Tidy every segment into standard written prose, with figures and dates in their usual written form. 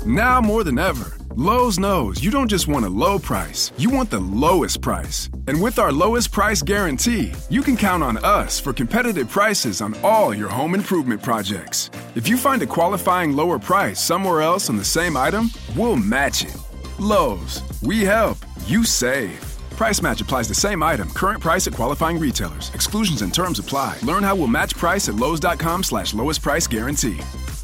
Now more than ever, Lowe's knows you don't just want a low price, you want the lowest price. And with our lowest price guarantee, you can count on us for competitive prices on all your home improvement projects. If you find a qualifying lower price somewhere else on the same item, we'll match it. Lowe's, we help, you save. Price match applies the same item. Current price at qualifying retailers. Exclusions and terms apply. Learn how we'll match price at lowes.com/lowest price guarantee.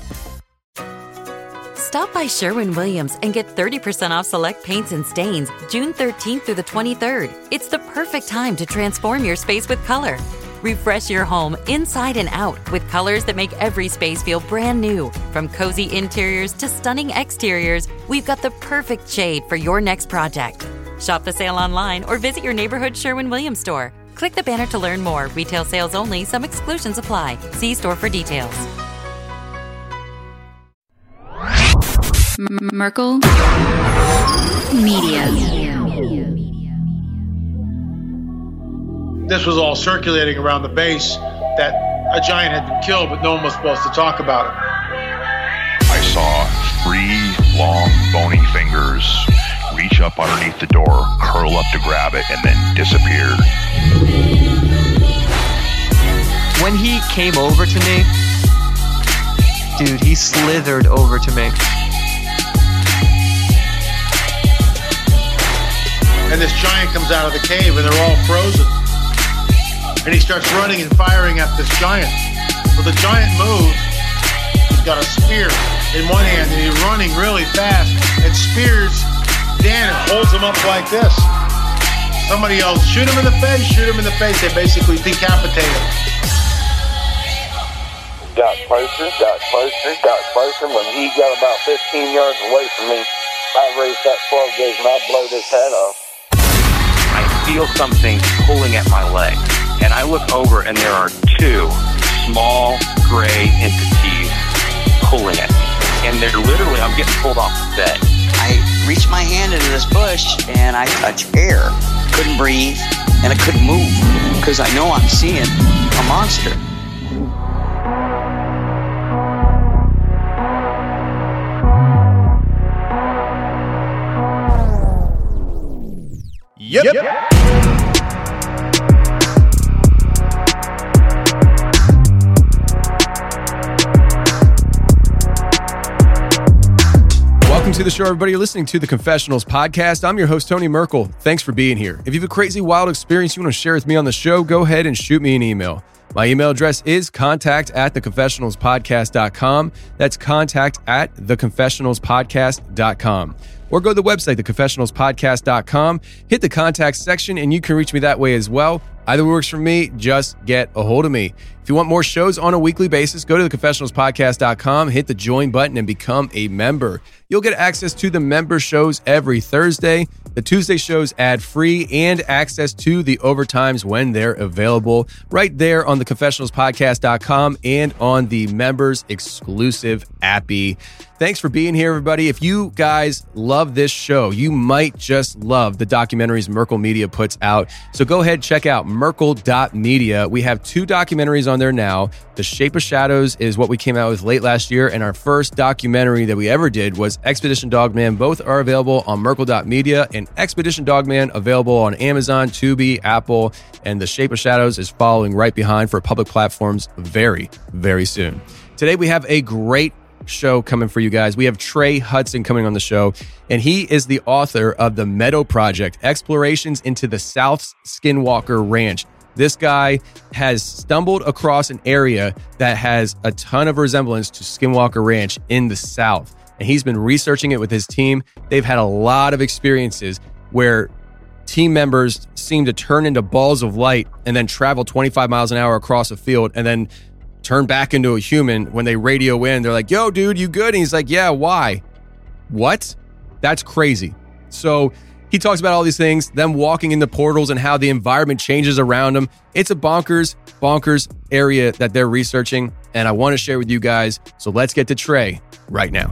Stop by Sherwin-Williams and get 30% off select paints and stains June 13th through the 23rd. It's the perfect time to transform your space with color. Refresh your home inside and out with colors that make every space feel brand new. From cozy interiors to stunning exteriors, we've got the perfect shade for your next project. Shop the sale online or visit your neighborhood Sherwin-Williams store. Click the banner to learn more. Retail sales only. Some exclusions apply. See store for details. Merkel Media. This was all circulating around the base that a giant had been killed, but no one was supposed to talk about it. I saw 3 long, bony fingers reach up underneath the door, curl up to grab it, and then disappear. When he came over to me, dude, he slithered over to me. And this giant comes out of the cave and they're all frozen. And he starts running and firing at this giant. Well, the giant moves. He's got a spear in one hand and he's running really fast and spears Dan and holds him up like this. Somebody yells, shoot him in the face, shoot him in the face. They basically decapitate him. Got closer. When he got about 15 yards away from me, I raised that 12 gauge and I blowed his head off. I feel something pulling at my leg, and I look over and there are 2 small gray entities pulling at me. And they're literally, I'm getting pulled off the bed. I reached my hand into this bush and I touched air. Couldn't breathe and I couldn't move because I know I'm seeing a monster. Yep. Welcome to the show, everybody. You're listening to the Confessionals podcast. I'm your host, Tony Merkel. Thanks for being here. If you have a crazy, wild experience you want to share with me on the show, go ahead and shoot me an email. My email address is contact@theconfessionalspodcast.com. That's contact@theconfessionalspodcast.com. Or go to the website, theconfessionalspodcast.com, hit the contact section, and you can reach me that way as well. Either works for me, just get a hold of me. If you want more shows on a weekly basis, go to theconfessionalspodcast.com, hit the join button, and become a member. You'll get access to the member shows every Thursday, the Tuesday shows ad-free, and access to the overtimes when they're available right there on theconfessionalspodcast.com and on the members exclusive appy. Thanks for being here, everybody. If you guys love this show, you might just love the documentaries Merkel Media puts out. So go ahead, check out Merkel.media. We have 2 documentaries on there now. The Shape of Shadows is what we came out with late last year, and our first documentary that we ever did was Expedition Dogman. Both are available on Merkel.media, and Expedition Dogman available on Amazon, Tubi, Apple, and The Shape of Shadows is following right behind for public platforms very, very soon. Today we have a great show coming for you guys. We have Trey Hudson coming on the show, and he is the author of The Meadow Project, Explorations into the South Skinwalker Ranch. This guy has stumbled across an area that has a ton of resemblance to Skinwalker Ranch in the South, and he's been researching it with his team. They've had a lot of experiences where team members seem to turn into balls of light and then travel 25 miles an hour across a field and then turn back into a human. When they radio in, they're like, yo, dude, you good? And he's like, yeah, why? What? That's crazy. So he talks about all these things, them walking in the portals and how the environment changes around them. It's a bonkers area that they're researching, and I want to share with you guys. So let's get to Trey right now.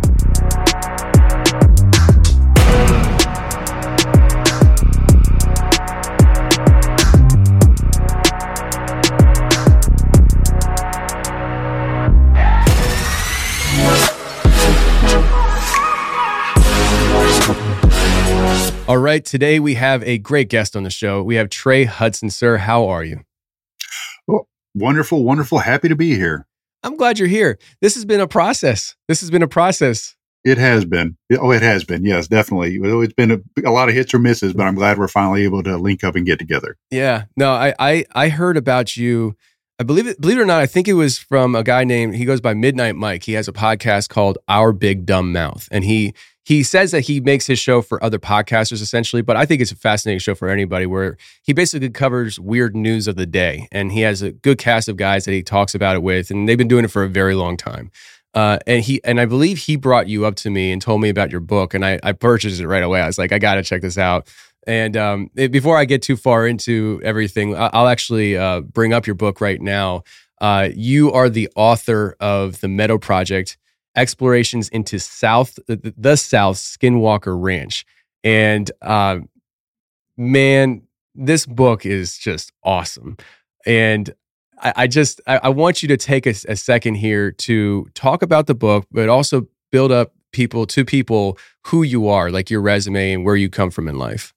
All right, today we have a great guest on the show. We have Trey Hudson. Sir, how are you? Oh, wonderful, wonderful. Happy to be here. I'm glad you're here. This has been a process. It has been. Oh, it has been. Yes, definitely. It's been a lot of hits or misses, but I'm glad we're finally able to link up and get together. Yeah. No, I heard about you. I believe it or not, I think it was from a guy he goes by Midnight Mike. He has a podcast called Our Big Dumb Mouth. And he says that he makes his show for other podcasters essentially, but I think it's a fascinating show for anybody where he basically covers weird news of the day. And he has a good cast of guys that he talks about it with. And they've been doing it for a very long time. And I believe he brought you up to me and told me about your book, and I purchased it right away. I was like, I got to check this out. And before I get too far into everything, I'll actually bring up your book right now. You are the author of The Meadow Project, Explorations into the South Skinwalker Ranch. And man, this book is just awesome. And I want you to take a second here to talk about the book, but also build up people who you are, like your resume and where you come from in life.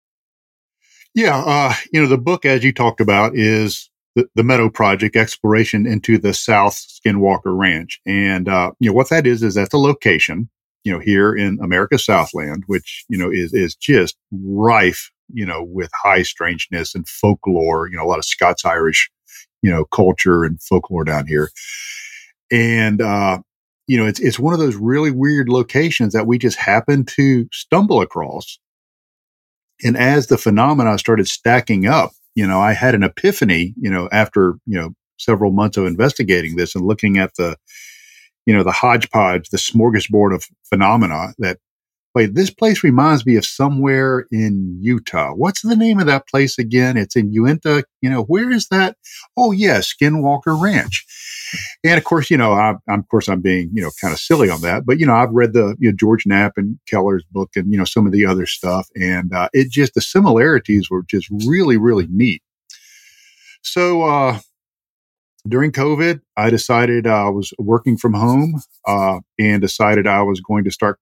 Yeah. The book, as you talked about, is the Meadow Project, Exploration into the South Skinwalker Ranch. And, what that is that's a location, here in America's Southland, which, is just rife, with high strangeness and folklore, a lot of Scots-Irish culture and folklore down here. And, it's one of those really weird locations that we just happen to stumble across. And as the phenomena started stacking up, I had an epiphany, after, several months of investigating this and looking at the hodgepodge, the smorgasbord of phenomena that, wait, this place reminds me of somewhere in Utah. What's the name of that place again? It's in Uinta. Where is that? Oh, yeah, Skinwalker Ranch. And of course, I'm being, kind of silly on that. But, I've read the George Knapp and Keller's book and, some of the other stuff. And the similarities were just really, really neat. So during COVID, I decided I was working from home and decided I was going to start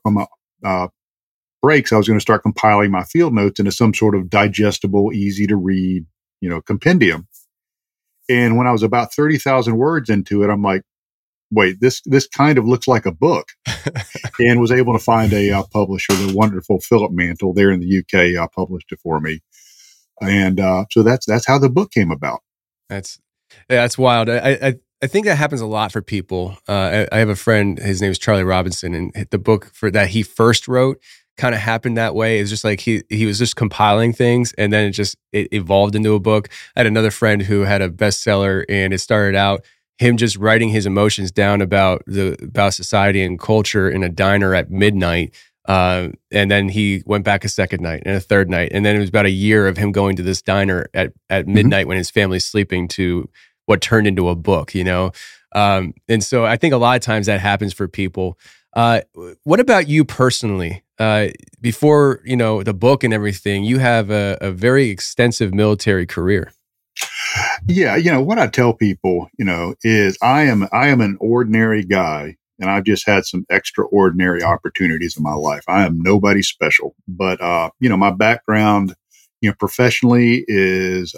breaks, I was going to start compiling my field notes into some sort of digestible, easy to read, compendium. And when I was about 30,000 words into it, I'm like, wait, this kind of looks like a book. And was able to find a publisher, the wonderful Philip Mantle there in the UK, published it for me. And so that's how the book came about. That's wild. I think that happens a lot for people. I have a friend, his name is Charlie Robinson, and the book that he first wrote kind of happened that way. It's just like he was just compiling things, and then it evolved into a book. I had another friend who had a bestseller, and it started out him just writing his emotions down about society and culture in a diner at midnight. And then he went back a second night and a third night. And then it was about a year of him going to this diner at midnight when his family's sleeping to what turned into a book, And so I think a lot of times that happens for people. What about you personally? Before, the book and everything, you have a very extensive military career. Yeah. What I tell people, is I am an ordinary guy, and I've just had some extraordinary opportunities in my life. I am nobody special, but, my background, professionally is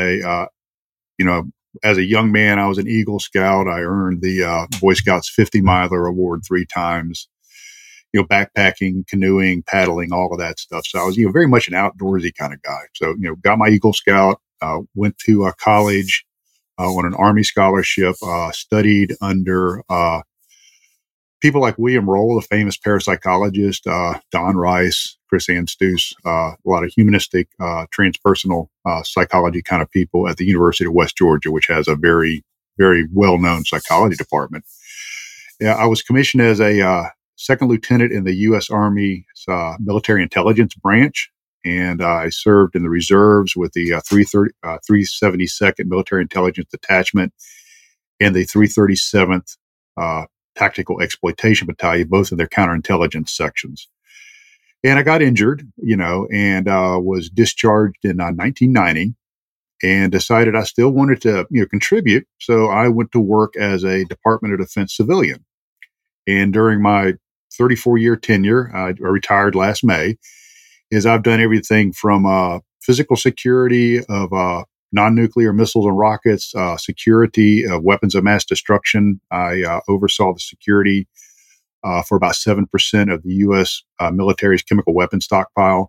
as a young man, I was an Eagle Scout. I earned the Boy Scouts 50 Miler Award 3 times, backpacking, canoeing, paddling, all of that stuff. So I was, very much an outdoorsy kind of guy. So, got my Eagle Scout, went to college on an Army scholarship, studied under people like William Roll, the famous parapsychologist, Don Rice, Chris Anstius, a lot of humanistic, transpersonal psychology kind of people at the University of West Georgia, which has a very, very well-known psychology department. Yeah, I was commissioned as a second lieutenant in the U.S. Army military intelligence branch, and I served in the reserves with the 372nd Military Intelligence Detachment and the 337th Tactical Exploitation Battalion, both in their counterintelligence sections. And I got injured, and was discharged in 1990 and decided I still wanted to, contribute. So I went to work as a Department of Defense civilian. And during my 34-year tenure, I retired last May. is I've done everything from physical security of non-nuclear missiles and rockets, security of weapons of mass destruction. I oversaw the security for about 7% of the U.S. Military's chemical weapons stockpile.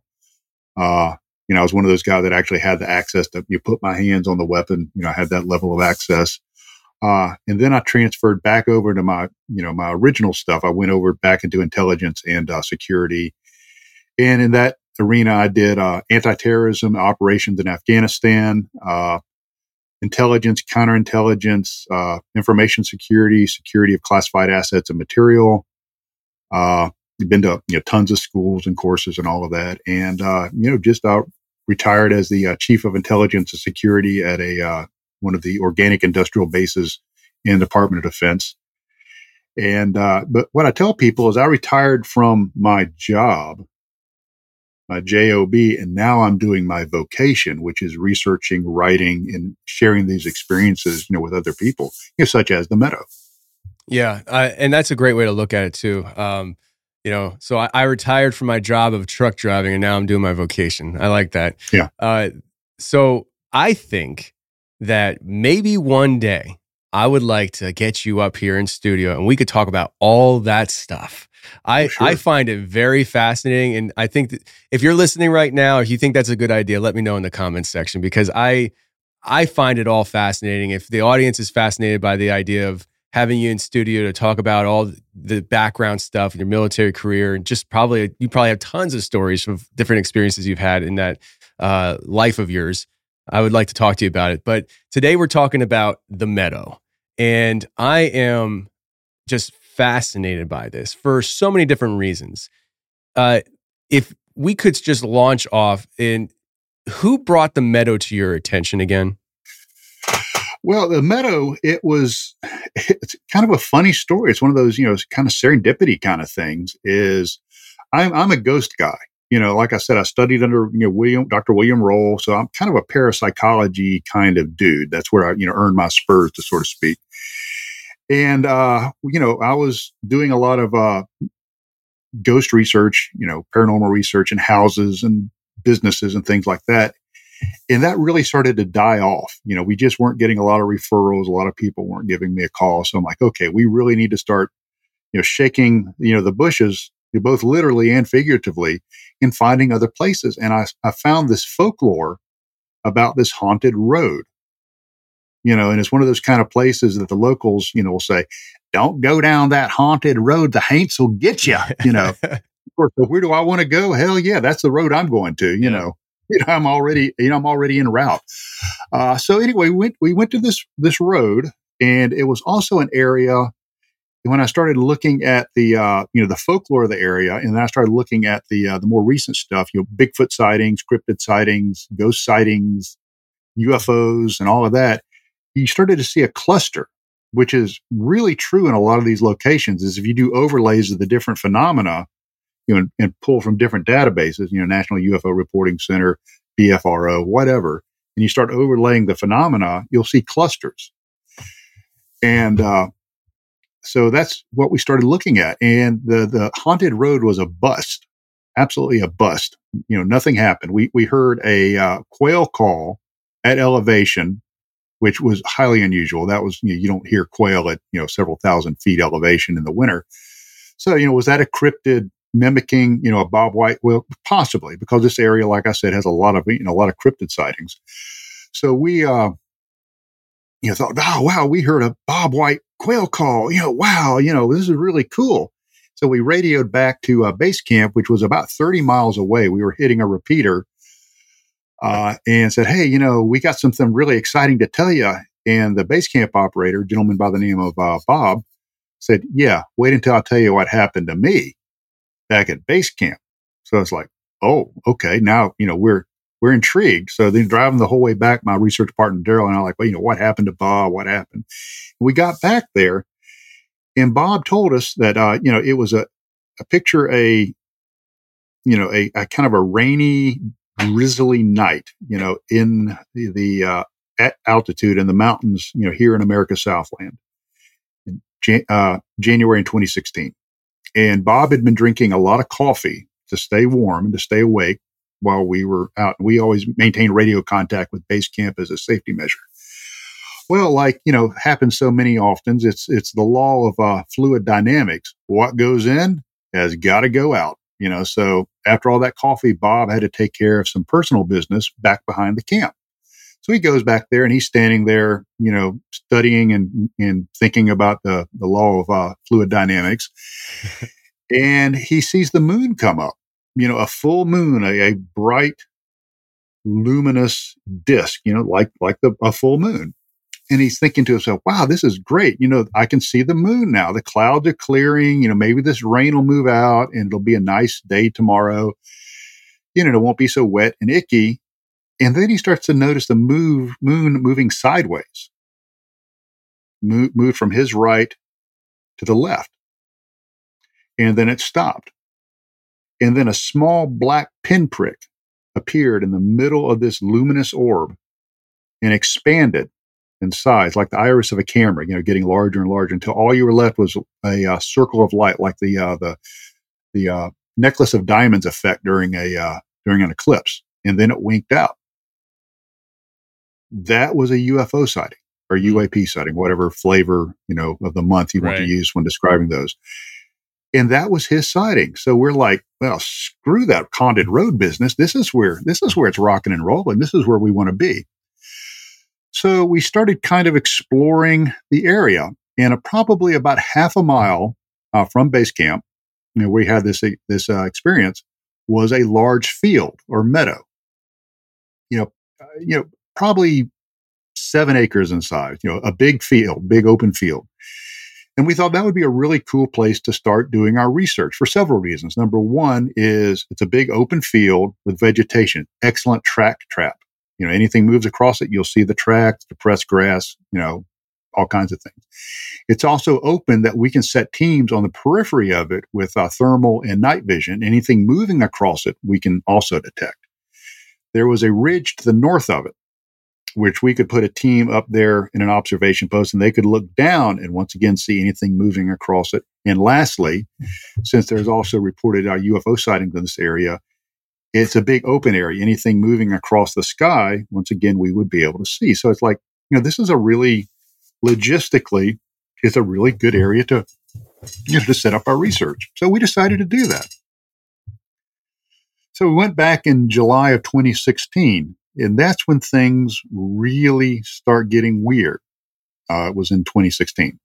I was one of those guys that actually had the access to put my hands on the weapon. I had that level of access. And then I transferred back over to my original stuff. I went over back into intelligence and security. And in that arena, I did anti-terrorism operations in Afghanistan, intelligence, counterintelligence, information security, security of classified assets and material. We've been to tons of schools and courses and all of that, and just retired as the chief of intelligence and security at one of the organic industrial bases in the Department of Defense. And but what I tell people is I retired from my job, my job, and now I'm doing my vocation, which is researching, writing, and sharing these experiences with other people, such as the Meadow. Yeah, and that's a great way to look at it too. So I retired from my job of truck driving, and now I'm doing my vocation. I like that. Yeah. So I think that maybe one day I would like to get you up here in studio, and we could talk about all that stuff. I find it very fascinating, and I think that if you're listening right now, if you think that's a good idea, let me know in the comments section, because I find it all fascinating. If the audience is fascinated by the idea of having you in studio to talk about all the background stuff in your military career, and just you probably have tons of stories of different experiences you've had in that life of yours. I would like to talk to you about it. But today we're talking about the Meadow, and I am just fascinated by this for so many different reasons. If we could just launch off, in who brought the Meadow to your attention again? Well, the Meadow, it's kind of a funny story. It's one of those, kind of serendipity kind of things. I'm a ghost guy. Like I said, I studied under, Dr. William Roll. So I'm kind of a parapsychology kind of dude. That's where I, earned my spurs, to sort of speak. And, I was doing a lot of ghost research, paranormal research in houses and businesses and things like that. And that really started to die off. We just weren't getting a lot of referrals. A lot of people weren't giving me a call. So I'm like, okay, we really need to start, shaking, the bushes, both literally and figuratively, in finding other places. And I found this folklore about this haunted road, and it's one of those kind of places that the locals, will say, don't go down that haunted road. The haints will get you, Of course, where do I want to go? Hell yeah, that's the road I'm going to, I'm already en route. So anyway, we went to this road, and it was also an area. When I started looking at the the folklore of the area, and then I started looking at the more recent stuff, Bigfoot sightings, cryptid sightings, ghost sightings, UFOs, and all of that, you started to see a cluster, which is really true in a lot of these locations. Is if you do overlays of the different phenomena, and pull from different databases, National UFO Reporting Center, BFRO, whatever, and you start overlaying the phenomena, you'll see clusters. And so that's what we started looking at. And the haunted road was a bust, absolutely a bust. Nothing happened. We heard a quail call at elevation, which was highly unusual. That was, you don't hear quail at, several thousand feet elevation in the winter. So, was that a cryptid mimicking, a bobwhite? Well, possibly, because this area, like I said, has a lot of cryptid sightings. So we, thought, oh, wow, we heard a bobwhite quail call. Wow, this is really cool. So we radioed back to base camp, which was about 30 miles away. We were hitting a repeater and said, hey, we got something really exciting to tell you. And the base camp operator, a gentleman by the name of Bob, said, yeah, wait until I tell you what happened to me back at base camp. So it's like, oh, okay. Now, we're intrigued. So then driving the whole way back, my research partner, Daryl, and I were like, well, what happened to Bob? What happened? We got back there, and Bob told us that, it was a picture, a kind of a rainy, drizzly night, in the at altitude in the mountains, here in America's Southland, in January in 2016. And Bob had been drinking a lot of coffee to stay warm and to stay awake. while we were out. We always maintained radio contact with base camp as a safety measure. Well, like, happens so many often, it's the law of fluid dynamics. What goes in has got to go out, So after all that coffee, Bob had to take care of some personal business back behind the camp. So he goes back there and he's standing there, studying and thinking about the law of fluid dynamics. And he sees the moon come up, a full moon, a bright, luminous disk, like a full moon. And he's thinking to himself, wow, this is great. I can see the moon now. The clouds are clearing. Maybe this rain will move out and it'll be a nice day tomorrow. It won't be so wet and icky. And then he starts to notice the moon moving sideways, moved from his right to the left. And then it stopped. And then a small black pinprick appeared in the middle of this luminous orb and expanded in size, like the iris of a camera, getting larger and larger until all you were left was a circle of light, like the necklace of diamonds effect during an eclipse. And then it winked out. That was a UFO sighting or UAP sighting, whatever flavor, of the month you want to use when describing those. And that was his sighting. So we're like, well, screw that Condit Road business. This is where it's rocking and rolling. This is where we want to be. So we started kind of exploring the area, and probably about half a mile from base camp, we had this experience, was a large field or meadow. Probably 7 acres in size. A big field, big open field. And we thought that would be a really cool place to start doing our research for several reasons. Number one is it's a big open field with vegetation, excellent track trap. Anything moves across it, you'll see the tracks, depressed grass, all kinds of things. It's also open that we can set teams on the periphery of it with thermal and night vision. Anything moving across it, we can also detect. There was a ridge to the north of it, which we could put a team up there in an observation post, and they could look down and once again see anything moving across it. And lastly, since there's also reported UFO sightings in this area, it's a big open area. Anything moving across the sky, once again, we would be able to see. So it's like, this is logistically, it's a really good area to set up our research. So we decided to do that. So we went back in July of 2016, and that's when things really start getting weird. It was in 2016.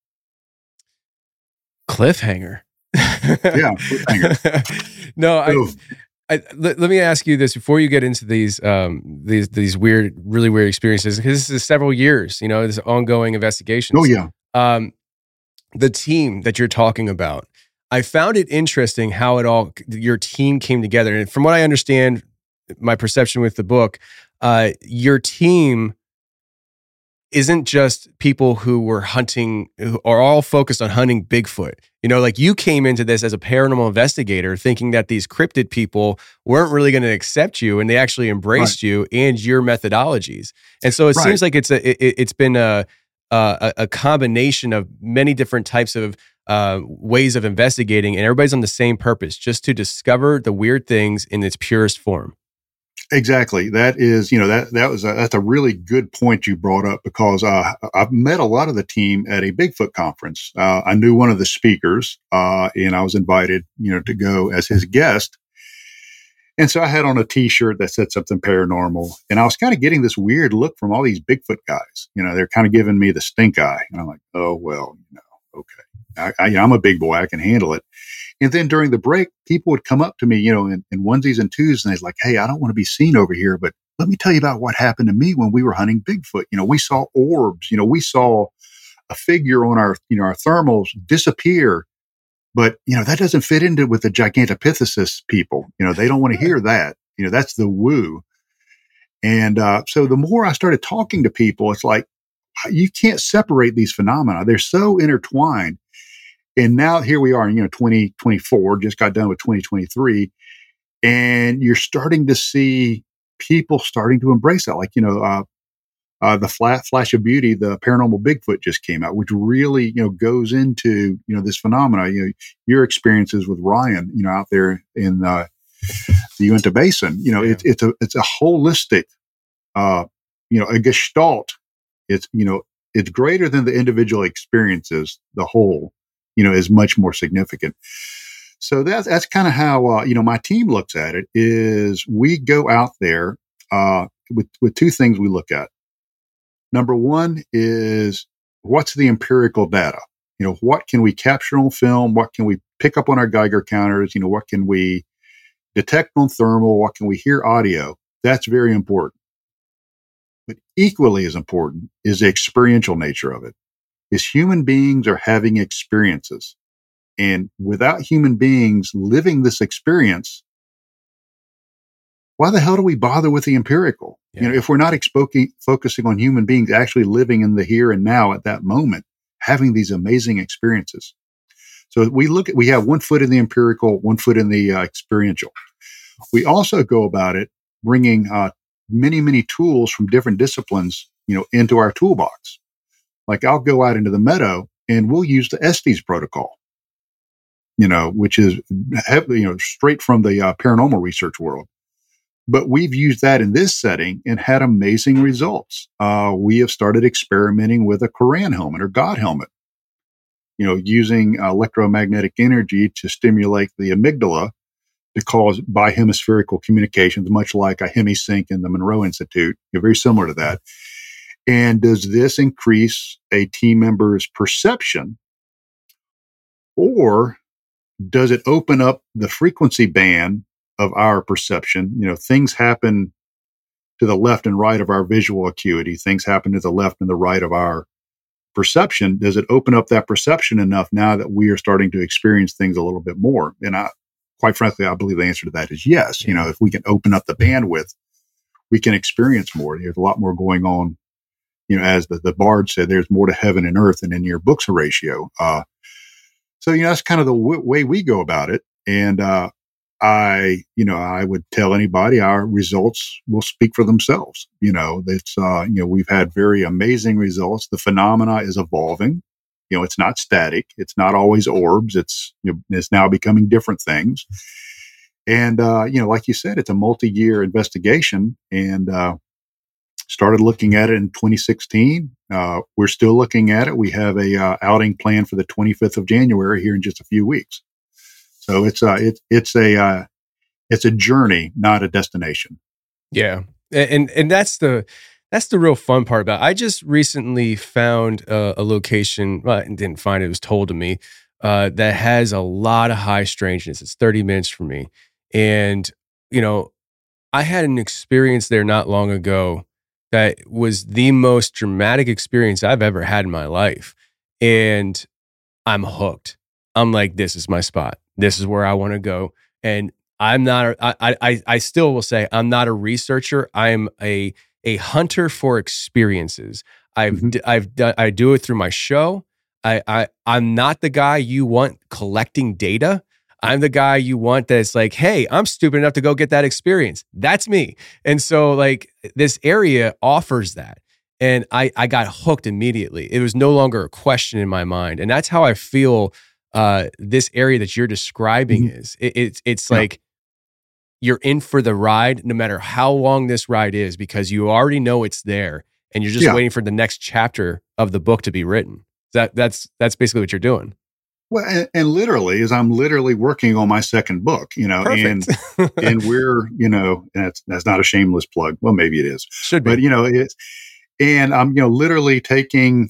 Cliffhanger. Yeah, cliffhanger. No, let me ask you this before you get into these weird, really weird experiences, because this is several years, this ongoing investigation. Oh yeah. The team that you're talking about, I found it interesting how your team came together. And from what I understand, my perception with the book, your team isn't just people who were hunting, who are all focused on hunting Bigfoot. Like you came into this as a paranormal investigator thinking that these cryptid people weren't really going to accept you, and they actually embraced you and your methodologies. And so it seems like it's been a combination of many different types of ways of investigating, and everybody's on the same purpose, just to discover the weird things in its purest form. Exactly. That is, that's a really good point you brought up, because I've met a lot of the team at a Bigfoot conference. I knew one of the speakers, and I was invited, to go as his guest. And so I had on a T-shirt that said something paranormal, and I was kind of getting this weird look from all these Bigfoot guys. They're kind of giving me the stink eye, and I'm like, oh well, okay, I'm a big boy, I can handle it. And then during the break, people would come up to me, in onesies and twos, and they're like, hey, I don't want to be seen over here, but let me tell you about what happened to me when we were hunting Bigfoot. We saw orbs, we saw a figure on our thermals disappear, but, that doesn't fit into with the Gigantopithecus people. They don't want to hear that. That's the woo. And so the more I started talking to people, it's like, you can't separate these phenomena. They're so intertwined. And now here we are in, 2024, just got done with 2023. And you're starting to see people starting to embrace that. Like, the Flash of Beauty, the Paranormal Bigfoot just came out, which really, goes into, this phenomena, your experiences with Ryan, out there in the the Uinta Basin. It's a holistic, a gestalt. It's greater than the individual experiences. The whole, is much more significant. So that's kind of how, my team looks at it. Is we go out there with two things we look at. Number one is, what's the empirical data? What can we capture on film? What can we pick up on our Geiger counters? What can we detect on thermal? What can we hear audio? That's very important. But equally as important is the experiential nature of it. Is human beings are having experiences. And without human beings living this experience, why the hell do we bother with the empirical? Yeah. If we're not focusing on human beings actually living in the here and now at that moment, having these amazing experiences. So we have 1 foot in the empirical, 1 foot in the experiential. We also go about it bringing many, many tools from different disciplines, into our toolbox. Like I'll go out into the meadow and we'll use the Estes protocol, which is straight from the paranormal research world. But we've used that in this setting and had amazing results. We have started experimenting with a Quran helmet or God helmet, using electromagnetic energy to stimulate the amygdala to cause bihemispherical communications, much like a HemiSync in the Monroe Institute, very similar to that. And does this increase a team member's perception, or does it open up the frequency band of our perception? Things happen to the left and right of our visual acuity. Things happen to the left and the right of our perception. Does it open up that perception enough now that we are starting to experience things a little bit more? And quite frankly, I believe the answer to that is yes. If we can open up the bandwidth, we can experience more. There's a lot more going on. As the Bard said, there's more to heaven and earth than in your books ratio. So, that's kind of the way we go about it. And, I would tell anybody our results will speak for themselves. We've had very amazing results. The phenomena is evolving. It's not static. It's not always orbs. It's now becoming different things. And, like you said, it's a multi-year investigation, and, started looking at it in 2016. We're still looking at it. We have a outing plan for the 25th of January here in just a few weeks. So it's a journey, not a destination. Yeah, and that's the real fun part about it. I just recently found a location. Well, I didn't find it; it was told to me that has a lot of high strangeness. It's 30 minutes from me, and I had an experience there not long ago that was the most dramatic experience I've ever had in my life, and I'm hooked. I'm like, this is my spot. This is where I want to go. And I'm not, I still will say I'm not a researcher. I'm a hunter for experiences. I do it through my show. I'm not the guy you want collecting data. I'm the guy you want that's like, hey, I'm stupid enough to go get that experience. That's me. And so this area offers that. And I got hooked immediately. It was no longer a question in my mind. And that's how I feel this area that you're describing is. It's like you're in for the ride, no matter how long this ride is, because you already know it's there, and you're just waiting for the next chapter of the book to be written. That's basically what you're doing. Well, and literally, as I'm literally working on my second book, Perfect. and we're, that's not a shameless plug. Well, maybe it is. Should be. But, and I'm, literally taking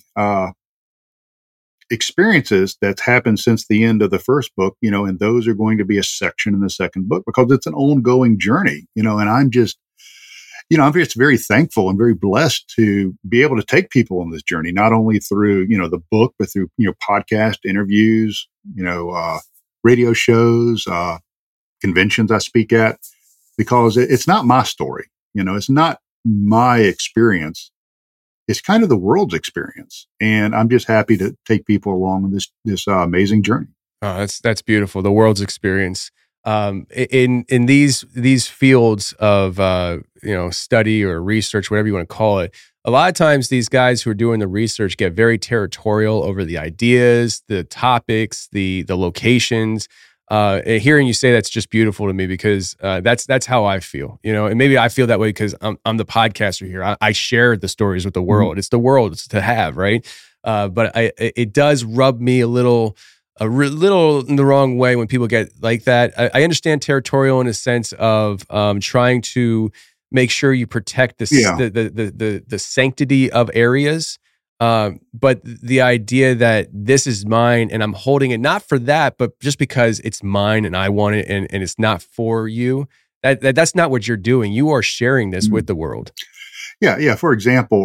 experiences that's happened since the end of the first book, and those are going to be a section in the second book, because it's an ongoing journey, and I'm just very thankful and very blessed to be able to take people on this journey, not only through, the book, but through, podcast interviews, radio shows, conventions I speak at, because it's not my story. It's not my experience. It's kind of the world's experience. And I'm just happy to take people along on this amazing journey. Oh, that's beautiful. The world's experience. In these fields of study or research, whatever you want to call it, a lot of times these guys who are doing the research get very territorial over the ideas, the topics, the locations. hearing you say that's just beautiful to me, because that's how I feel, and maybe I feel that way because I'm the podcaster here. I share the stories with the world. It's the world it's to have, right? But it does rub me a little in the wrong way when people get like that. I understand territorial in a sense of trying to make sure you protect the sanctity of areas. But the idea that this is mine and I'm holding it, not for that, but just because it's mine and I want it and it's not for you, that's not what you're doing. You are sharing this with the world. Yeah. For example,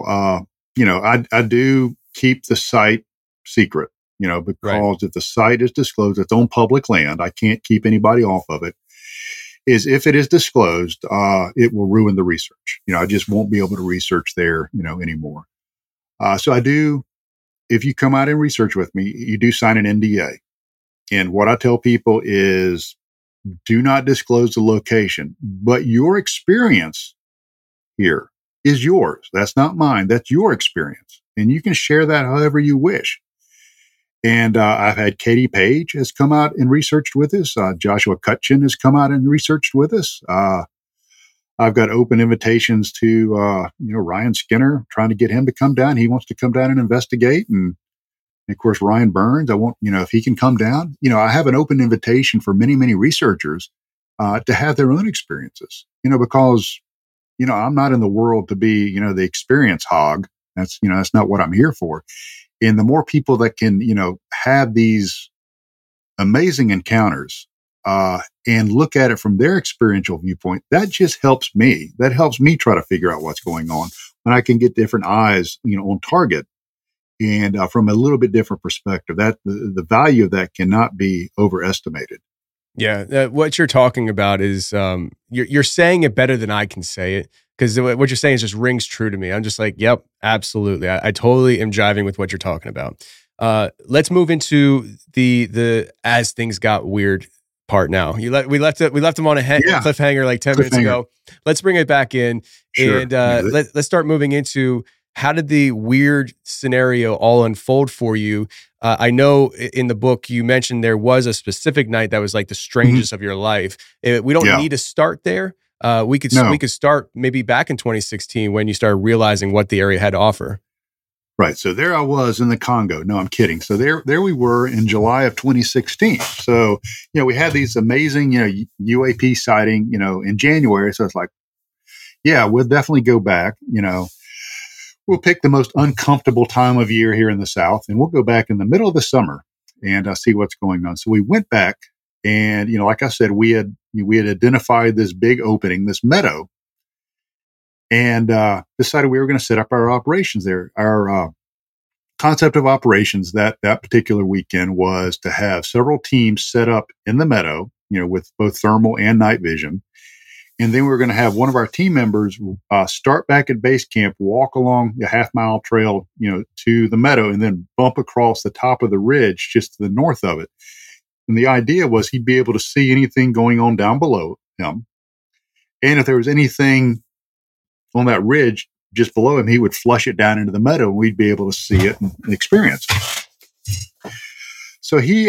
I do keep the site secret, because if the site is disclosed, it's on public land. I can't keep anybody off of it. If it is disclosed, it will ruin the research. I just won't be able to research there, anymore. So I do, if you come out and research with me, you do sign an NDA. And what I tell people is do not disclose the location, but your experience here is yours. That's not mine. That's your experience. And you can share that however you wish. And I've had Katie Page has come out and researched with us. Joshua Cutchin has come out and researched with us. I've got open invitations to, Ryan Skinner, trying to get him to come down. He wants to come down and investigate. And of course, Ryan Burns, I want, if he can come down, I have an open invitation for many, many researchers to have their own experiences, because, I'm not in the world to be, the experience hog. That's not what I'm here for. And the more people that can, have these amazing encounters, and look at it from their experiential viewpoint, that just helps me. That helps me try to figure out what's going on when I can get different eyes, on target and from a little bit different perspective. That the value of that cannot be overestimated. Yeah, what you're talking about is you're saying it better than I can say it, because what you're saying just rings true to me. I'm just like, yep, absolutely. I totally am jiving with what you're talking about. Let's move into the as things got weird part now. We left them on a cliffhanger like 10 minutes ago. Let's bring it back in. Sure. And let's start moving into how did the weird scenario all unfold for you? I know in the book you mentioned there was a specific night that was like the strangest of your life. We don't need to start there. We could start maybe back in 2016 when you started realizing what the area had to offer. Right. So there I was in the Congo. No, I'm kidding. So there we were in July of 2016. So, we had these amazing, UAP sighting, in January. So it's like, yeah, we'll definitely go back. We'll pick the most uncomfortable time of year here in the South, and we'll go back in the middle of the summer and see what's going on. So we went back, and, like I said, we had identified this big opening, this meadow, and decided we were going to set up our operations there. Our concept of operations that particular weekend was to have several teams set up in the meadow, with both thermal and night vision. And then we were going to have one of our team members start back at base camp, walk along the half-mile trail, to the meadow, and then bump across the top of the ridge just to the north of it. And the idea was he'd be able to see anything going on down below him. And if there was anything on that ridge just below him, he would flush it down into the meadow, and we'd be able to see it and experience it. So he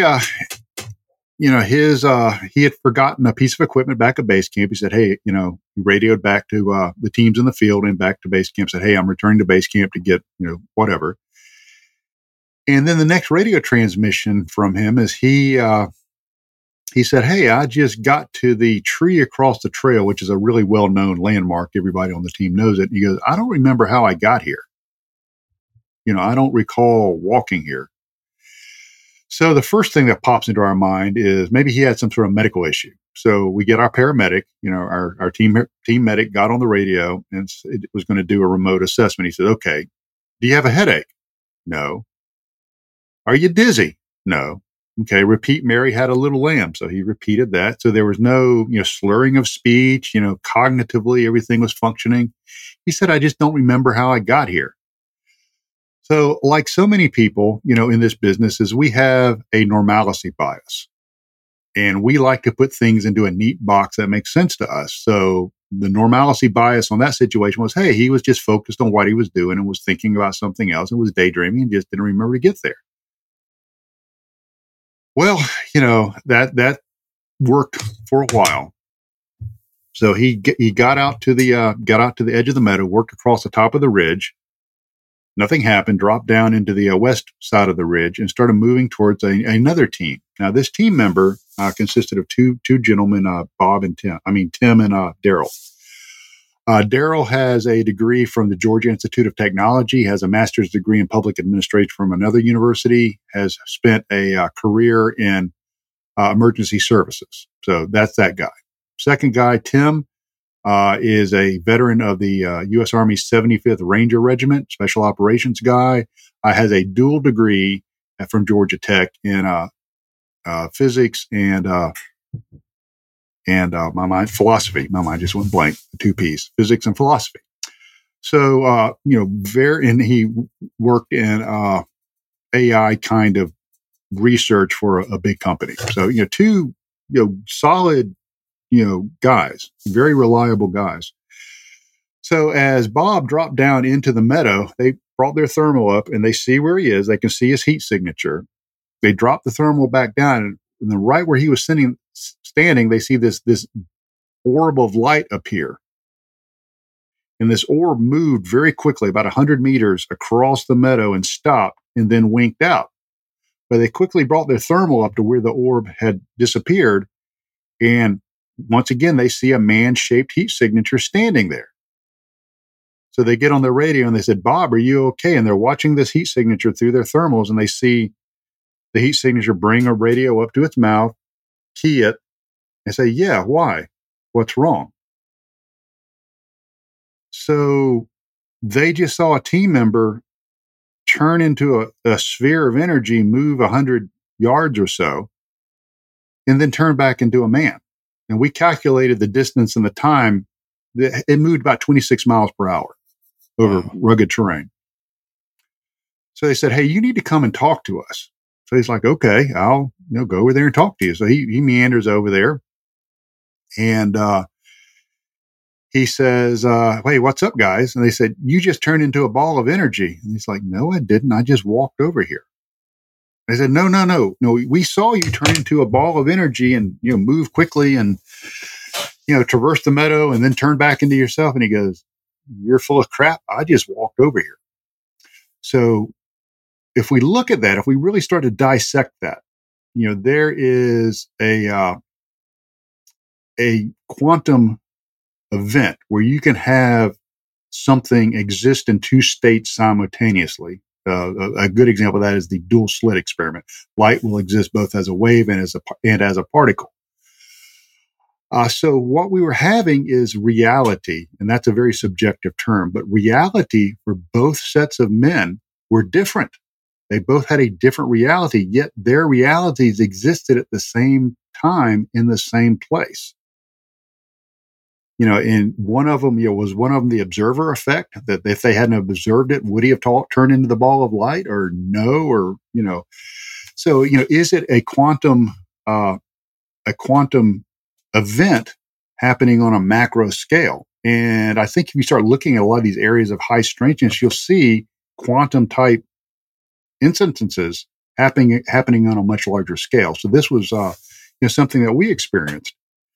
had forgotten a piece of equipment back at base camp. He said, hey, he radioed back to the teams in the field and back to base camp, said, hey, I'm returning to base camp to get, whatever. And then the next radio transmission from him is he said, hey, I just got to the tree across the trail, which is a really well-known landmark. Everybody on the team knows it. And he goes, I don't remember how I got here. I don't recall walking here. So the first thing that pops into our mind is maybe he had some sort of medical issue. So we get our paramedic, our team medic got on the radio and it was going to do a remote assessment. He said, okay, do you have a headache? No. Are you dizzy? No. Okay, repeat Mary had a little lamb. So he repeated that. So there was no, slurring of speech, cognitively, everything was functioning. He said, I just don't remember how I got here. So like so many people, in this business is we have a normalcy bias, and we like to put things into a neat box that makes sense to us. So the normalcy bias on that situation was, hey, he was just focused on what he was doing and was thinking about something else and was daydreaming and just didn't remember to get there. Well, that worked for a while. So he got out to the edge of the meadow, worked across the top of the ridge. Nothing happened. Dropped down into the west side of the ridge and started moving towards another team. Now, this team member consisted of two gentlemen, Bob and Tim. Tim and Daryl. Daryl has a degree from the Georgia Institute of Technology, has a master's degree in public administration from another university, has spent a career in emergency services. So that's that guy. Second guy, Tim, is a veteran of the U.S. Army 75th Ranger Regiment, special operations guy, has a dual degree from Georgia Tech in physics and philosophy. My mind just went blank. The two P's, physics and philosophy. So, and he worked in AI kind of research for a big company. So, two, solid, guys, very reliable guys. So as Bob dropped down into the meadow, they brought their thermal up and they see where he is. They can see his heat signature. They drop the thermal back down, and then right where he was standing, they see this orb of light appear. And this orb moved very quickly, about 100 meters across the meadow, and stopped and then winked out. But they quickly brought their thermal up to where the orb had disappeared. And once again, they see a man-shaped heat signature standing there. So they get on their radio and they said, "Bob, are you okay?" And they're watching this heat signature through their thermals, and they see the heat signature bring a radio up to its mouth, key it, and say, "Yeah, why? What's wrong?" So they just saw a team member turn into a sphere of energy, move 100 yards or so, and then turn back into a man. And we calculated the distance and the time. It moved about 26 miles per hour over rugged terrain. So they said, "Hey, you need to come and talk to us." So he's like, "Okay, I'll go over there and talk to you." So he meanders over there, and he says, "Hey, what's up, guys?" And they said, "You just turned into a ball of energy." And he's like, "No, I didn't. I just walked over here." They said, No. We saw you turn into a ball of energy and, move quickly and, traverse the meadow and then turn back into yourself." And he goes, "You're full of crap. I just walked over here." So if we look at that, if we really start to dissect that, there is a quantum event where you can have something exist in two states simultaneously. A good example of that is the dual slit experiment. Light will exist both as a wave and as a particle. So what we were having is reality, and that's a very subjective term, but reality for both sets of men were different. They both had a different reality, yet their realities existed at the same time in the same place. And one of them, was one of them the observer effect, that if they hadn't observed it, would he have turned into the ball of light, or no, or, so, is it a quantum event happening on a macro scale? And I think if you start looking at a lot of these areas of high strangeness, you'll see quantum type instances happening on a much larger scale. So this was, something that we experienced.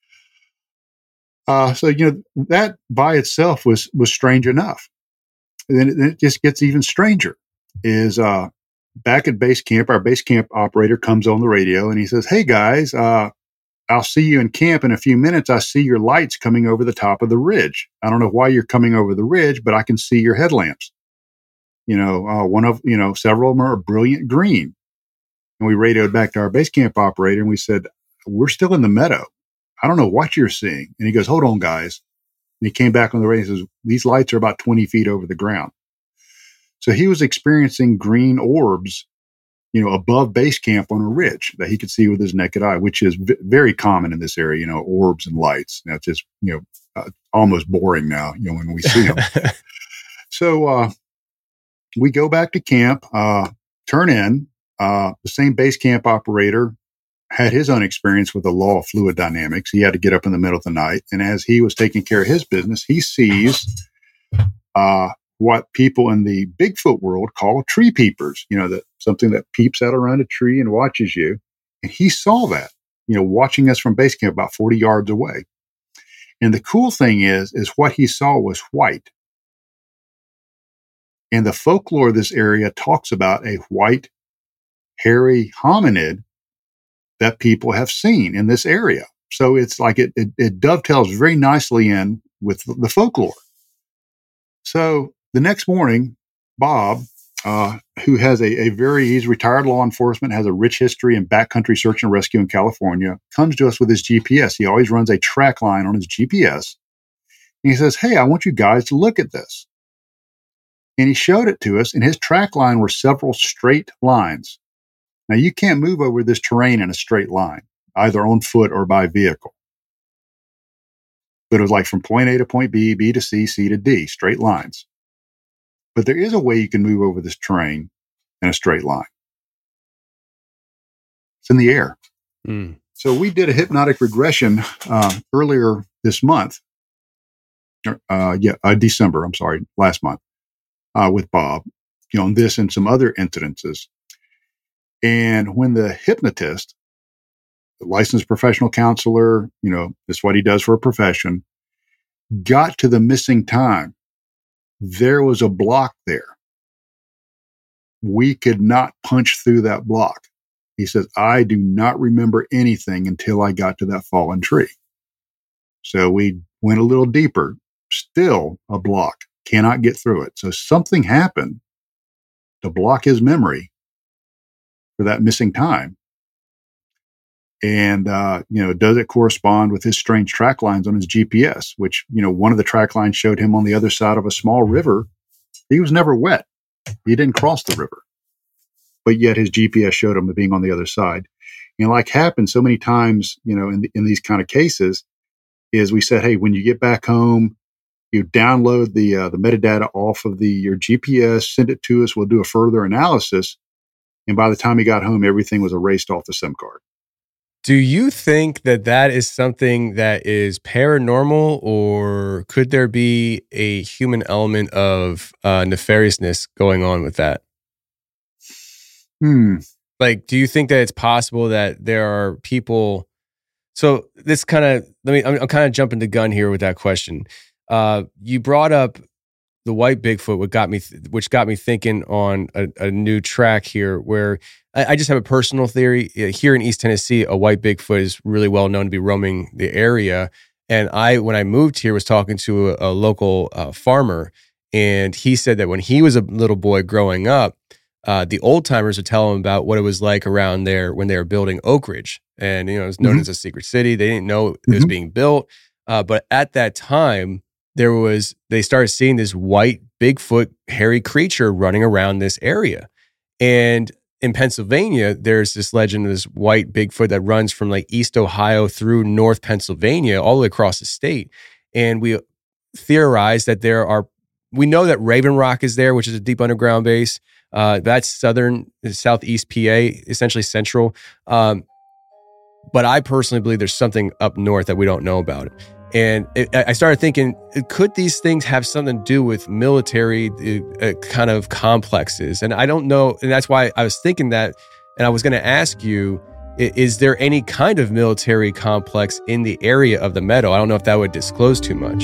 So that by itself was strange enough. And then it just gets even stranger. Is back at base camp, our base camp operator comes on the radio and he says, "Hey guys, I'll see you in camp in a few minutes. I see your lights coming over the top of the ridge. I don't know why you're coming over the ridge, but I can see your headlamps. Several of them are brilliant green." And we radioed back to our base camp operator and we said, "We're still in the meadow. I don't know what you're seeing." And he goes, "Hold on, guys." And he came back on the radio and says, "These lights are about 20 feet over the ground." So he was experiencing green orbs, above base camp on a ridge that he could see with his naked eye, which is very common in this area, orbs and lights. That's just, almost boring now, when we see them. So we go back to camp, turn in. The same base camp operator had his own experience with the law of fluid dynamics. He had to get up in the middle of the night. And as he was taking care of his business, he sees what people in the Bigfoot world call tree peepers, that something that peeps out around a tree and watches you. And he saw that, watching us from base camp about 40 yards away. And the cool thing is what he saw was white. And the folklore of this area talks about a white, hairy hominid that people have seen in this area. So it's like it dovetails very nicely in with the folklore. So the next morning, Bob, who has he's retired law enforcement, has a rich history in backcountry search and rescue in California, comes to us with his GPS. He always runs a track line on his GPS. And he says, hey, I want you guys to look at this. And he showed it to us, and his track line were several straight lines. Now, you can't move over this terrain in a straight line, either on foot or by vehicle. But it was like from point A to point B, B to C, C to D, straight lines. But there is a way you can move over this terrain in a straight line. It's in the air. Mm. So we did a hypnotic regression earlier this month. December, last month, with Bob, on this and some other incidences. And when the hypnotist, the licensed professional counselor, that's what he does for a profession, got to the missing time, there was a block there. We could not punch through that block. He says, I do not remember anything until I got to that fallen tree. So we went a little deeper, still a block, cannot get through it. So something happened to block his memory for that missing time. And, does it correspond with his strange track lines on his GPS, which, one of the track lines showed him on the other side of a small river. He was never wet. He didn't cross the river, but yet his GPS showed him being on the other side. Like happens so many times, in these kind of cases, is we said, hey, when you get back home, you download the metadata off of your GPS, send it to us. We'll do a further analysis. And by the time he got home, everything was erased off the SIM card. Do you think that is something that is paranormal, or could there be a human element of nefariousness going on with that? Like, do you think that it's possible that there are people? So this kind of, I'm kind of jumping the gun here with that question. You brought up the white Bigfoot, which got me thinking on a new track here, where I just have a personal theory. Here in East Tennessee, a white Bigfoot is really well known to be roaming the area. And when I moved here, was talking to a local farmer, and he said that when he was a little boy growing up, the old timers would tell him about what it was like around there when they were building Oak Ridge. And, it was known as a secret city. They didn't know it was being built. But at that time, they started seeing this white Bigfoot hairy creature running around this area. And in Pennsylvania, there's this legend of this white Bigfoot that runs from like East Ohio through North Pennsylvania, all the way across the state. And we theorize that we know that Raven Rock is there, which is a deep underground base. That's southeast PA, essentially central. But I personally believe there's something up north that we don't know about. And I started thinking, could these things have something to do with military kind of complexes? And I don't know. And that's why I was thinking that. And I was going to ask you, is there any kind of military complex in the area of the Meadow? I don't know if that would disclose too much.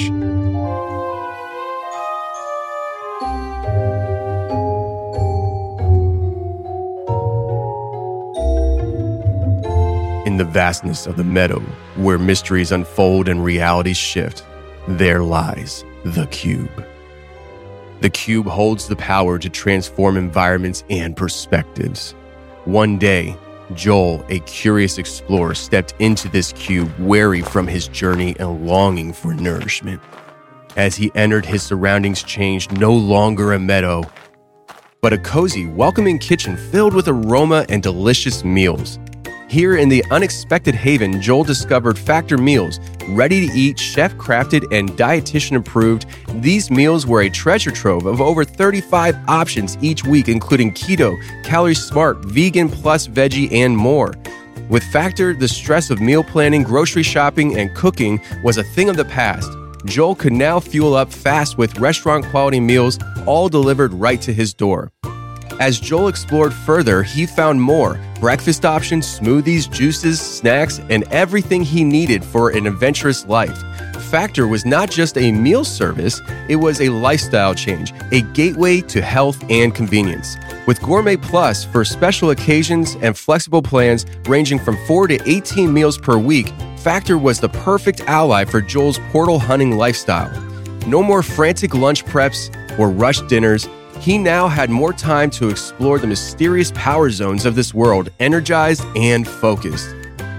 In the vastness of the Meadow, where mysteries unfold and realities shift, there lies the Cube. The Cube holds the power to transform environments and perspectives. One day, Joel, a curious explorer, stepped into this cube, weary from his journey and longing for nourishment. As he entered, his surroundings changed, no longer a meadow, but a cozy, welcoming kitchen filled with aroma and delicious meals. Here in the unexpected haven, Joel discovered Factor meals, ready to eat, chef-crafted, and dietitian-approved. These meals were a treasure trove of over 35 options each week, including keto, calorie smart, vegan plus veggie, and more. With Factor, the stress of meal planning, grocery shopping, and cooking was a thing of the past. Joel could now fuel up fast with restaurant-quality meals, all delivered right to his door. As Joel explored further, he found more breakfast options, smoothies, juices, snacks, and everything he needed for an adventurous life. Factor was not just a meal service, it was a lifestyle change, a gateway to health and convenience. With Gourmet Plus for special occasions and flexible plans ranging from 4 to 18 meals per week, Factor was the perfect ally for Joel's portal hunting lifestyle. No more frantic lunch preps or rushed dinners. He now had more time to explore the mysterious power zones of this world, energized and focused.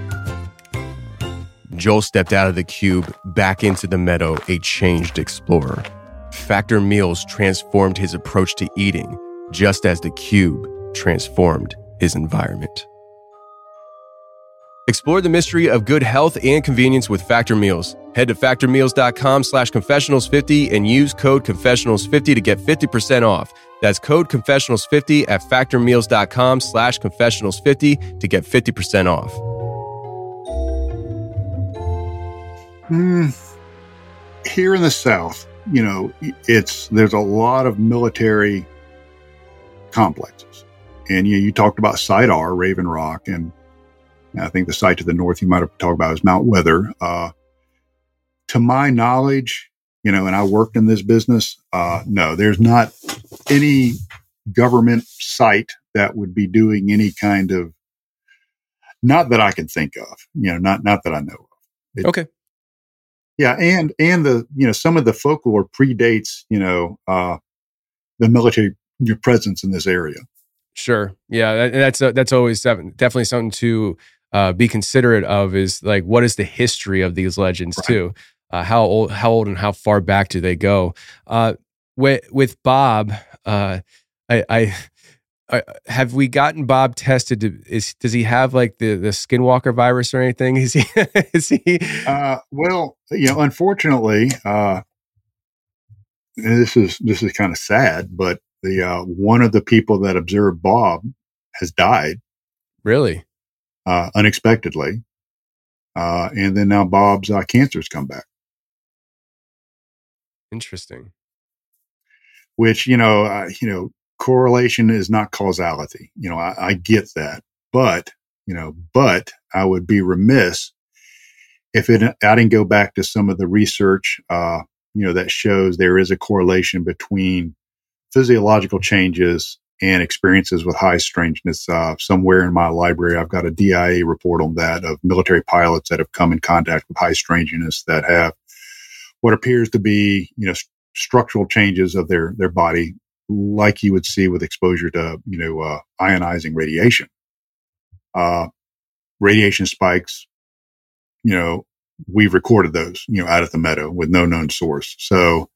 Joel stepped out of the cube, back into the meadow, a changed explorer. Factor meals transformed his approach to eating, just as the cube transformed his environment. Explore the mystery of good health and convenience with Factor Meals. Head to factormeals.com/confessionals50 and use code confessionals50 to get 50% off. That's code confessionals50 at factormeals.com/confessionals50 to get 50% off. Here in the South, there's a lot of military complexes. And you talked about Site R, Raven Rock, and I think the site to the north you might have talked about is Mount Weather. To my knowledge, and I worked in this business, no, there's not any government site that would be doing any kind of, not that I can think of, not that I know of. Okay. Yeah. And the, some of the folklore predates, the military presence in this area. Sure. Yeah. That's always definitely something to be considerate of, is like, what is the history of these legends too? How old and how far back do they go? With Bob, have we gotten Bob tested? Does he have like the skinwalker virus or anything? Is he? Well, unfortunately, this is kind of sad, but the one of the people that observed Bob has died. Really? Unexpectedly. And then now Bob's cancer's come back. Interesting. Which, correlation is not causality. I get that, but I would be remiss if I didn't go back to some of the research, that shows there is a correlation between physiological changes and experiences with high strangeness. Somewhere in my library, I've got a DIA report on that, of military pilots that have come in contact with high strangeness that have what appears to be, structural changes of their body, like you would see with exposure to, ionizing radiation. Radiation spikes, we've recorded those, out at the meadow with no known source. So,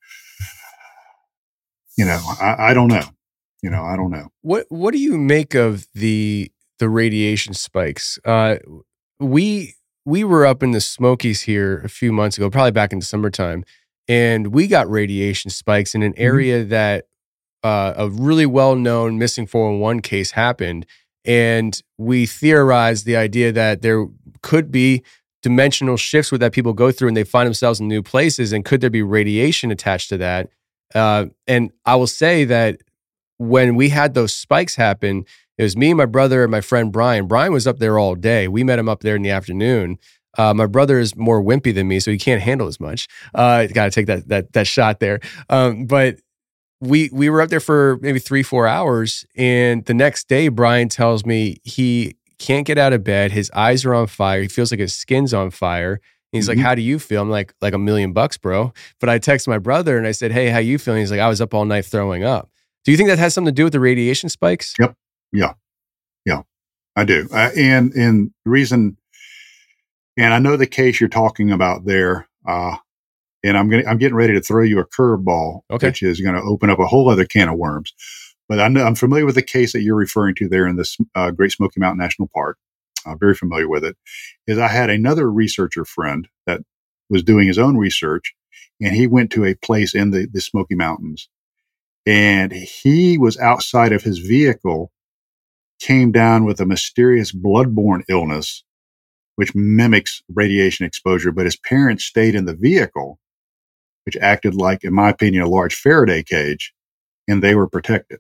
I don't know. I don't know. What do you make of the radiation spikes? We were up in the Smokies here a few months ago, probably back in the summertime, and we got radiation spikes in an area that a really well-known missing 411 case happened. And we theorized the idea that there could be dimensional shifts that people go through and they find themselves in new places. And could there be radiation attached to that? And I will say that when we had those spikes happen, it was me, my brother, and my friend Brian. Brian was up there all day. We met him up there in the afternoon. My brother is more wimpy than me, so he can't handle as much. Got to take that shot there. But we were up there for maybe 3-4 hours, and the next day, Brian tells me he can't get out of bed. His eyes are on fire. He feels like his skin's on fire. And he's like, "How do you feel?" I'm like $1 million, bro. But I texted my brother and I said, "Hey, how you feeling?" He's like, "I was up all night throwing up." Do you think that has something to do with the radiation spikes? Yep. Yeah, I do. And the reason, and I know the case you're talking about there, and I'm getting ready to throw you a curveball, which is going to open up a whole other can of worms. But I'm familiar with the case that you're referring to there in this Great Smoky Mountain National Park. I'm very familiar with it. Is I had another researcher friend that was doing his own research, and he went to a place in the Smoky Mountains, and he was outside of his vehicle, came down with a mysterious bloodborne illness, which mimics radiation exposure, but his parents stayed in the vehicle, which acted like, in my opinion, a large Faraday cage, and they were protected.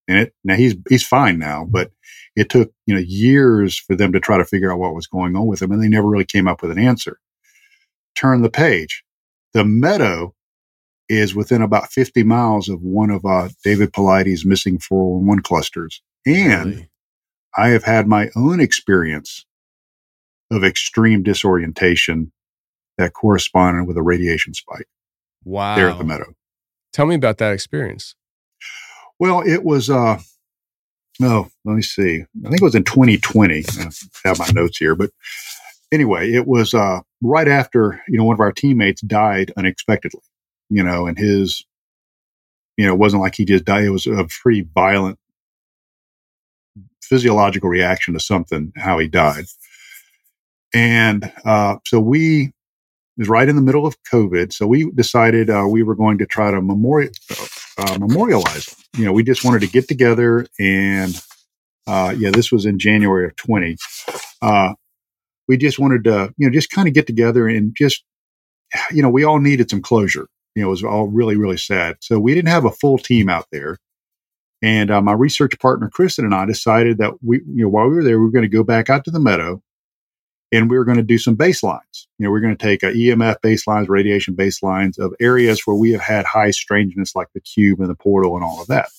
And now he's fine now, but it took, years for them to try to figure out what was going on with him. And they never really came up with an answer. Turn the page. The meadow is within about 50 miles of one of David Paulides' missing 411 clusters. And really? I have had my own experience of extreme disorientation that corresponded with a radiation spike. Wow. There at the meadow. Tell me about that experience. Well, it was, let me see. I think it was in 2020. I have my notes here, but anyway, it was right after, one of our teammates died unexpectedly, and his, it wasn't like he just died. It was a pretty violent physiological reaction to something, how he died. And so it was right in the middle of COVID. So we decided we were going to try to memorialize him. We just wanted to get together and, this was in January of 20. We just wanted to, just kind of get together and just, we all needed some closure. It was all really, really sad. So we didn't have a full team out there. And my research partner, Kristen, and I decided that while we were there, we were going to go back out to the meadow and we were going to do some baselines. We're going to take EMF baselines, radiation baselines of areas where we have had high strangeness like the cube and the portal and all of that.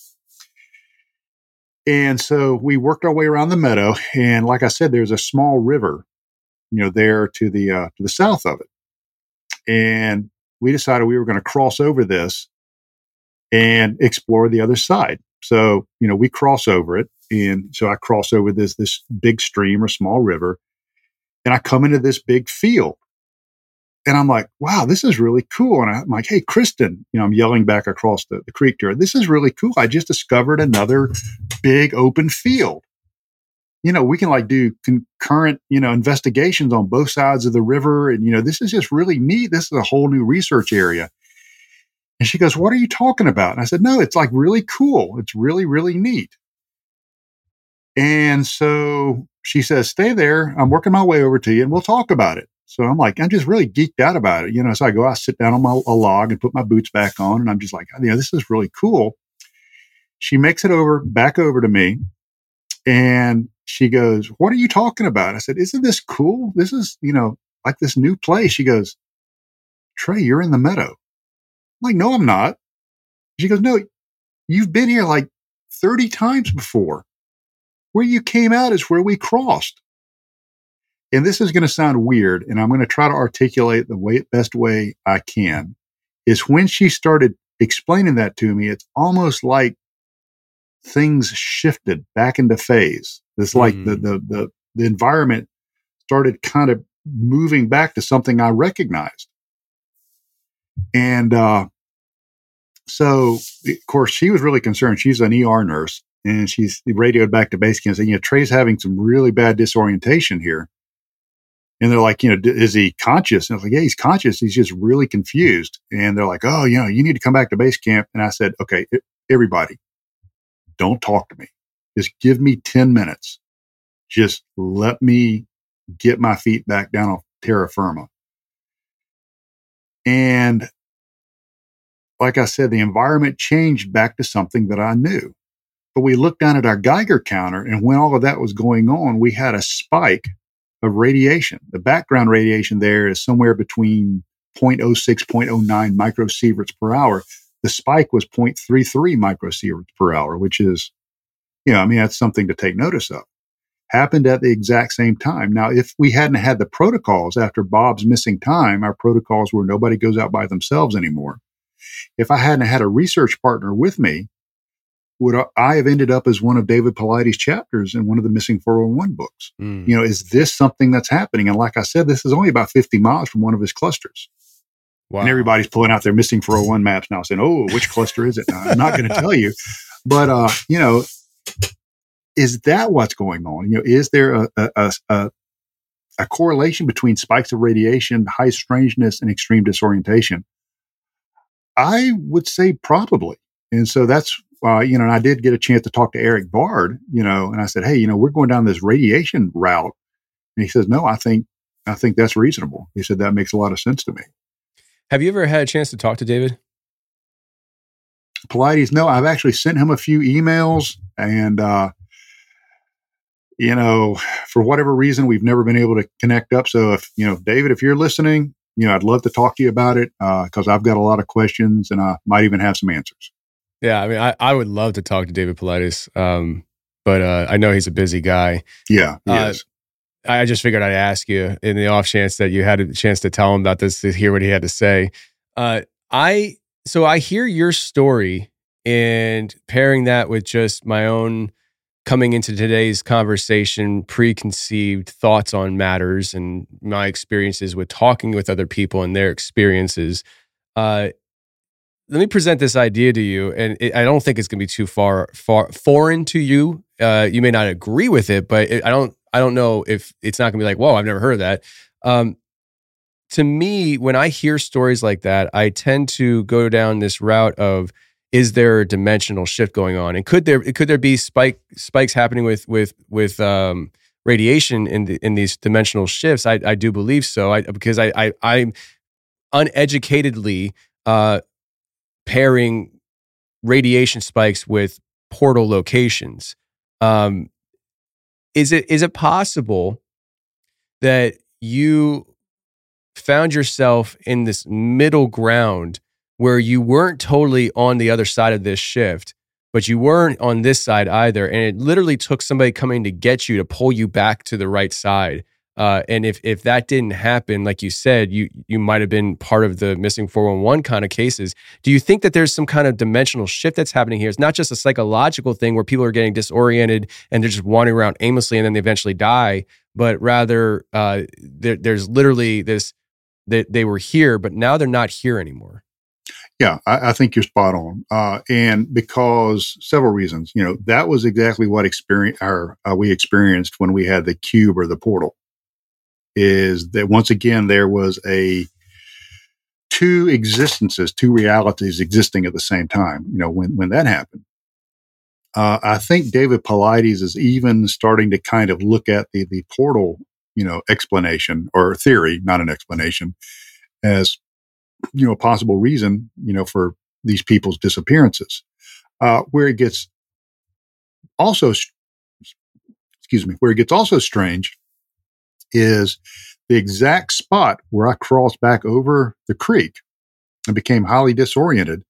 And so we worked our way around the meadow. And like I said, there's a small river, there to the south of it. And we decided we were going to cross over this and explore the other side. So, we cross over it. And so I cross over this big stream or small river. And I come into this big field and I'm like, wow, this is really cool. And I'm like, hey, Kristen, I'm yelling back across the creek there. This is really cool. I just discovered another big open field. We can do concurrent, investigations on both sides of the river. And, this is just really neat. This is a whole new research area. And she goes, what are you talking about? And I said, no, it's really cool. It's really, really neat. And so she says, stay there. I'm working my way over to you and we'll talk about it. So I'm just really geeked out about it. So I go, I sit down on a log and put my boots back on. And I'm just like, this is really cool. She makes it back over to me. And she goes, what are you talking about? I said, isn't this cool? This is, like this new place. She goes, Trey, you're in the meadow. I'm like, no, I'm not. She goes, no, you've been here 30 times before. Where you came out is where we crossed. And this is going to sound weird, and I'm going to try to articulate the best way I can, is when she started explaining that to me, it's almost like things shifted back into phase. It's like the environment started kind of moving back to something I recognized. And so, of course, she was really concerned. She's an ER nurse. And she's radioed back to base camp saying, Trey's having some really bad disorientation here. And they're like, is he conscious? And I was like, yeah, he's conscious. He's just really confused. And they're like, oh, you need to come back to base camp. And I said, okay, everybody, don't talk to me. Just give me 10 minutes. Just let me get my feet back down on terra firma. And like I said, the environment changed back to something that I knew. But we looked down at our Geiger counter, and when all of that was going on, we had a spike of radiation. The background radiation there is somewhere between 0.06, 0.09 microsieverts per hour. The spike was 0.33 microsieverts per hour, which is, that's something to take notice of. Happened at the exact same time. Now, if we hadn't had the protocols after Bob's missing time, our protocols were nobody goes out by themselves anymore. If I hadn't had a research partner with me, would I have ended up as one of David Paulides' chapters in one of the missing 401 books? Is this something that's happening? And like I said, this is only about 50 miles from one of his clusters. Wow. And everybody's pulling out their missing 401 maps now saying, oh, which cluster is it? Now, I'm not going to tell you. But, is that what's going on? Is there a correlation between spikes of radiation, high strangeness, and extreme disorientation? I would say probably. And so that's, and I did get a chance to talk to Eric Bard, and I said, hey, we're going down this radiation route. And he says, no, I think that's reasonable. He said, that makes a lot of sense to me. Have you ever had a chance to talk to David? Paulides, no, I've actually sent him a few emails, and for whatever reason, we've never been able to connect up. So if, David, if you're listening, I'd love to talk to you about it because I've got a lot of questions and I might even have some answers. Yeah, I mean, I would love to talk to David Paulides, but I know he's a busy guy. Yeah, he is. I just figured I'd ask you in the off chance that you had a chance to tell him about this, to hear what he had to say. So I hear your story and pairing that with just my own coming into today's conversation, preconceived thoughts on matters and my experiences with talking with other people and their experiences. Let me present this idea to you, and I don't think it's going to be too far foreign to you. You may not agree with it, but I don't know if it's not going to be like, whoa, I've never heard of that. To me, when I hear stories like that, I tend to go down this route of, is there a dimensional shift going on? And could there be spikes happening with radiation in these dimensional shifts? I do believe so. Because I'm uneducatedly pairing radiation spikes with portal locations. Is it possible that you found yourself in this middle ground where you weren't totally on the other side of this shift, but you weren't on this side either, and it literally took somebody coming to get you to pull you back to the right side? And if that didn't happen, like you said, you might have been part of the missing 411 kind of cases. Do you think that there's some kind of dimensional shift that's happening here? It's not just a psychological thing where people are getting disoriented and they're just wandering around aimlessly and then they eventually die, but rather there's literally this, that they were here, but now they're not here anymore. Yeah, I think you're spot on. And because several reasons, that was exactly what we experienced when we had the cube or the portal. Is that once again, there was two existences, two realities existing at the same time, when that happened. I think David Paulides is even starting to kind of look at the portal, explanation or theory, not an explanation, as, a possible reason, for these people's disappearances. Where it gets also strange is the exact spot where I crossed back over the creek and became highly disoriented.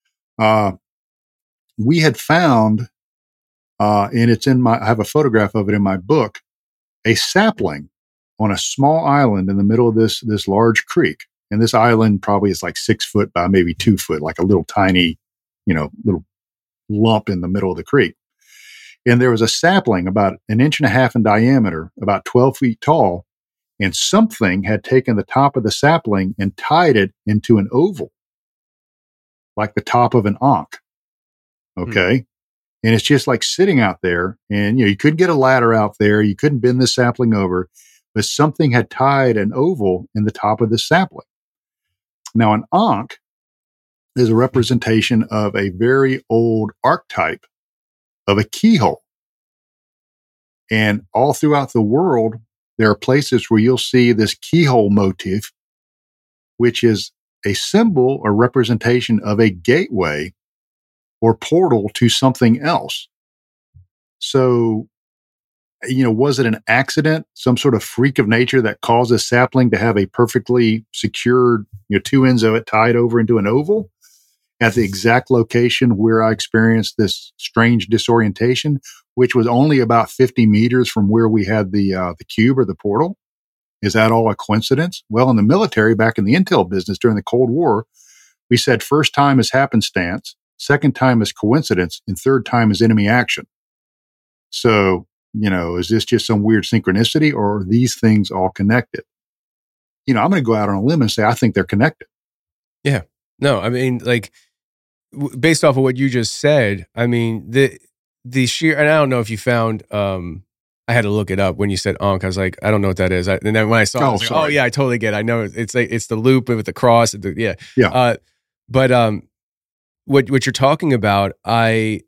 We had found, and it's I have a photograph of it in my book, a sapling on a small island in the middle of this large creek. And this island probably is like 6 foot by maybe 2 foot, like a little tiny, little lump in the middle of the creek. And there was a sapling about 1.5 inches in diameter, about 12 feet tall, and something had taken the top of the sapling and tied it into an oval, like the top of an ankh. Okay. And it's just like sitting out there, and you couldn't get a ladder out there, you couldn't bend the sapling over, but something had tied an oval in the top of the sapling. Now, an ankh is a representation of a very old archetype of a keyhole. And all throughout the world, there are places where you'll see this keyhole motif, which is a symbol or representation of a gateway or portal to something else. So, was it an accident, some sort of freak of nature that caused a sapling to have a perfectly secured, two ends of it tied over into an oval at the exact location where I experienced this strange disorientation, which was only about 50 meters from where we had the cube or the portal? Is that all a coincidence? Well, in the military, back in the intel business during the Cold War, we said first time is happenstance, second time is coincidence, and third time is enemy action. So, is this just some weird synchronicity, or are these things all connected? I'm going to go out on a limb and say I think they're connected. Yeah. No, I mean, like, based off of what you just said, I mean, the sheer, and I don't know if you found, I had to look it up when you said ankh. I was like, I don't know what that is. And then when I saw it, I was like, oh yeah, I totally get it. I know it's like, it's the loop with the cross. Yeah. But what you're talking about, when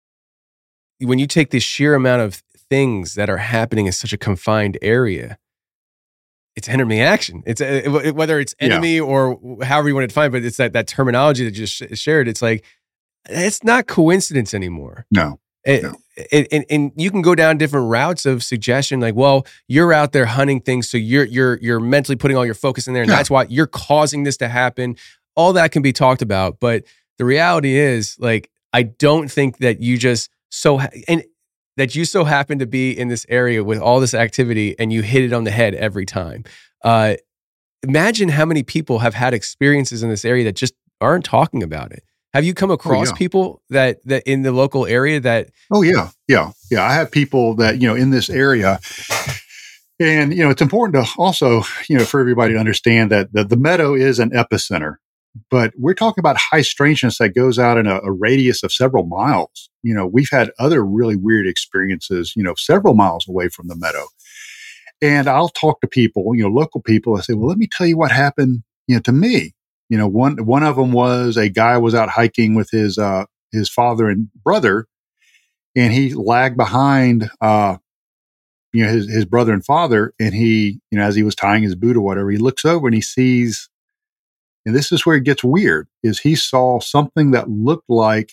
you take this sheer amount of things that are happening in such a confined area, it's enemy action. It's whether it's enemy or however you want to define it, but it's that terminology that you just shared. It's like, it's not coincidence anymore. No. And you can go down different routes of suggestion, like, well, you're out there hunting things, so you're mentally putting all your focus in there, and that's why you're causing this to happen. All that can be talked about, but the reality is, like, I don't think that you just so happen to be in this area with all this activity and you hit it on the head every time. Imagine how many people have had experiences in this area that just aren't talking about it. Have you come across people that in the local area that? Oh yeah. I have people that, in this area, and, it's important to also, for everybody to understand that the meadow is an epicenter, but we're talking about high strangeness that goes out in a radius of several miles. We've had other really weird experiences, several miles away from the meadow. And I'll talk to people, local people. I say, well, let me tell you what happened, to me. One of them was a guy was out hiking with his father and brother, and he lagged behind, his brother and father. And he, as he was tying his boot or whatever, he looks over and he sees, and this is where it gets weird, is he saw something that looked like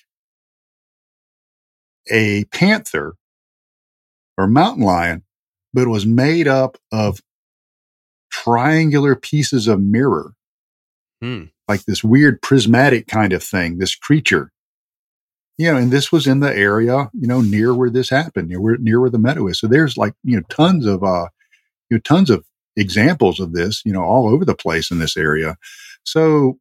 a panther or mountain lion, but it was made up of triangular pieces of mirror. Like this weird prismatic kind of thing, this creature, and this was in the area, near where this happened, near where the meadow is. So there's like, tons of examples of this, all over the place in this area. So,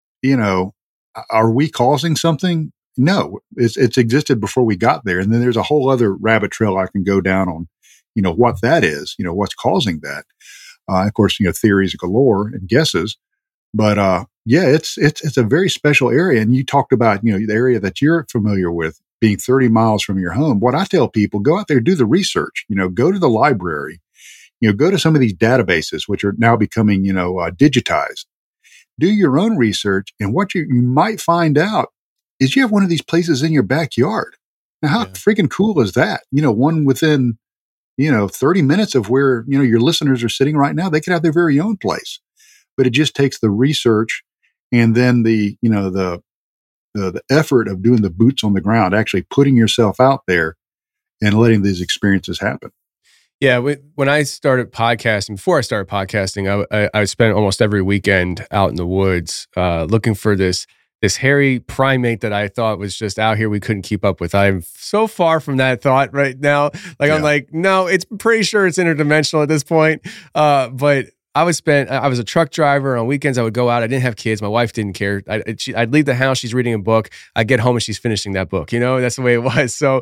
are we causing something? No, it's existed before we got there. And then there's a whole other rabbit trail I can go down on, what that is, what's causing that. Of course, theories galore and guesses. But it's a very special area. And you talked about, the area that you're familiar with being 30 miles from your home. What I tell people, go out there, do the research, go to the library, go to some of these databases, which are now becoming, digitized. Do your own research. And what you might find out is you have one of these places in your backyard. Now, how freaking cool is that? One within, 30 minutes of where, your listeners are sitting right now, they could have their very own place. But it just takes the research and then the effort of doing the boots on the ground, actually putting yourself out there and letting these experiences happen. Yeah. When I started podcasting, before I started podcasting, I spent almost every weekend out in the woods looking for this hairy primate that I thought was just out here we couldn't keep up with. I'm so far from that thought right now. I'm like, no, it's pretty sure it's interdimensional at this point. But I was a truck driver. On weekends, I would go out. I didn't have kids. My wife didn't care. I'd leave the house. She's reading a book. I'd get home and she's finishing that book. That's the way it was. So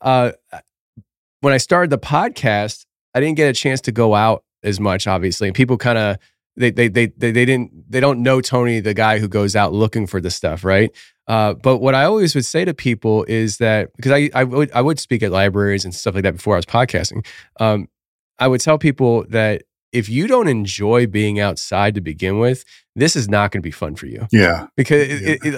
when I started the podcast, I didn't get a chance to go out as much, obviously. And people kind of, they don't know Tony, the guy who goes out looking for the stuff, right? But what I always would say to people is that, because I would speak at libraries and stuff like that before I was podcasting. I would tell people that if you don't enjoy being outside to begin with, this is not going to be fun for you. Yeah. Because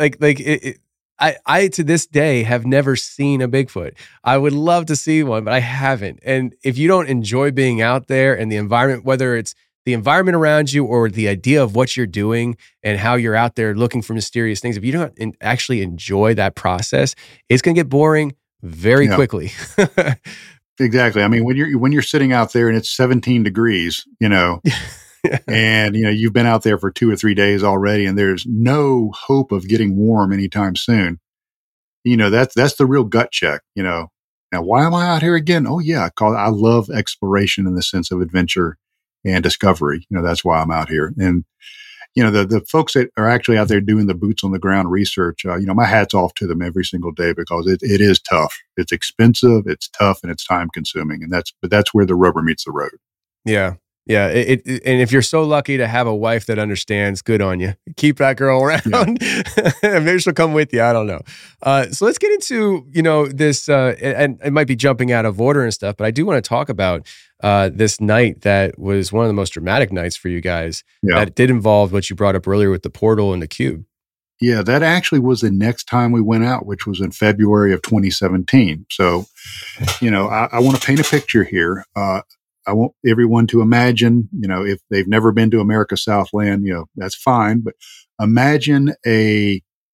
I to this day have never seen a Bigfoot. I would love to see one, but I haven't. And if you don't enjoy being out there and the environment, whether it's the environment around you or the idea of what you're doing and how you're out there looking for mysterious things, if you don't actually enjoy that process, it's going to get boring very quickly. Exactly. I mean, when you're sitting out there and it's 17 degrees, and you've been out there for 2 or 3 days already, and there's no hope of getting warm anytime soon. That's the real gut check. Now, why am I out here again? Oh yeah, I love exploration in the sense of adventure and discovery. That's why I'm out here. And the folks that are actually out there doing the boots on the ground research, my hat's off to them every single day, because it is tough. It's expensive, it's tough, and it's time consuming. And that's where the rubber meets the road. Yeah. Yeah. And if you're so lucky to have a wife that understands, good on you. Keep that girl around. Yeah. Maybe she'll come with you. I don't know. So let's get into, this, and it might be jumping out of order and stuff, but I do want to talk about this night that was one of the most dramatic nights for you guys. Yeah. That did involve what you brought up earlier with the portal and the cube. Yeah, that actually was the next time we went out, which was in February of 2017. So, I want to paint a picture here. I want everyone to imagine, if they've never been to America Southland, that's fine. But imagine a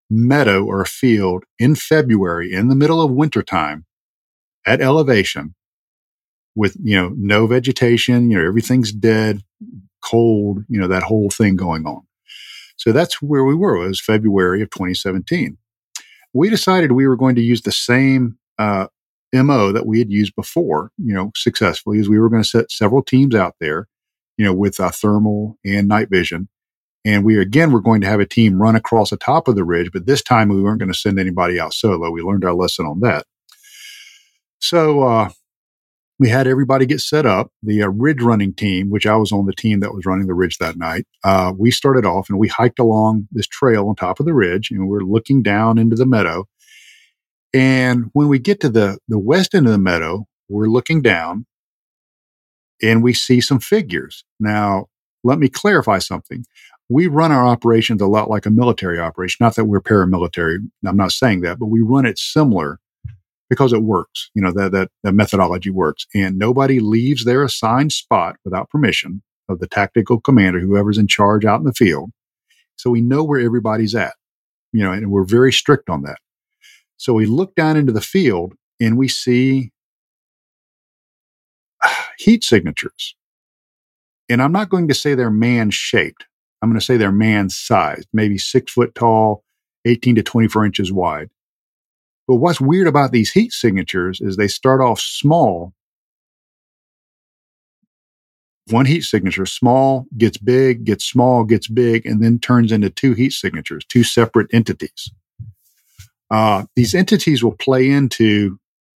meadow or a field in February, in the middle of wintertime, at elevation, with, no vegetation, everything's dead, cold, that whole thing going on. So that's where we were. It was February of 2017. We decided we were going to use the same MO that we had used before, successfully, is we were going to set several teams out there, with thermal and night vision. And we're going to have a team run across the top of the ridge, but this time we weren't going to send anybody out solo. We learned our lesson on that. So we had everybody get set up. The ridge running team, which I was on the team that was running the ridge that night, we started off and we hiked along this trail on top of the ridge, and we're looking down into the meadow. And when we get to the west end of the meadow, we're looking down and we see some figures. Now, let me clarify something. We run our operations a lot like a military operation. Not that we're paramilitary. I'm not saying that, but we run it similar because it works. That methodology works. And nobody leaves their assigned spot without permission of the tactical commander, whoever's in charge out in the field. So we know where everybody's at, and we're very strict on that. So we look down into the field and we see heat signatures. And I'm not going to say they're man-shaped. I'm going to say they're man-sized, maybe 6 foot tall, 18 to 24 inches wide. But what's weird about these heat signatures is they start off small. One heat signature, small, gets big, gets small, gets big, and then turns into 2 heat signatures, 2 separate entities. These entities will play into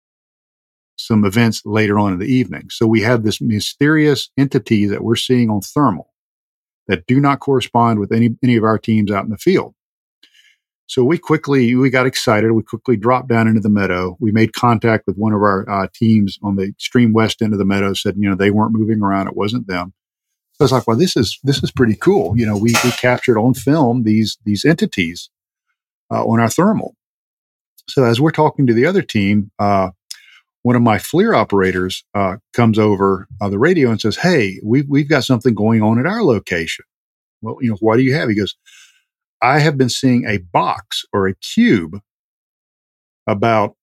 some events later on in the evening. So we have this mysterious entity that we're seeing on thermal that do not correspond with any of our teams out in the field. So we got excited. We quickly dropped down into the meadow. We made contact with one of our teams on the extreme west end of the meadow, said, they weren't moving around. It wasn't them. So I was like, well, this is pretty cool. We captured on film these entities on our thermal. So as we're talking to the other team, one of my FLIR operators comes over the radio and says, hey, we've got something going on at our location. Well, what do you have? He goes, I have been seeing a box or a cube about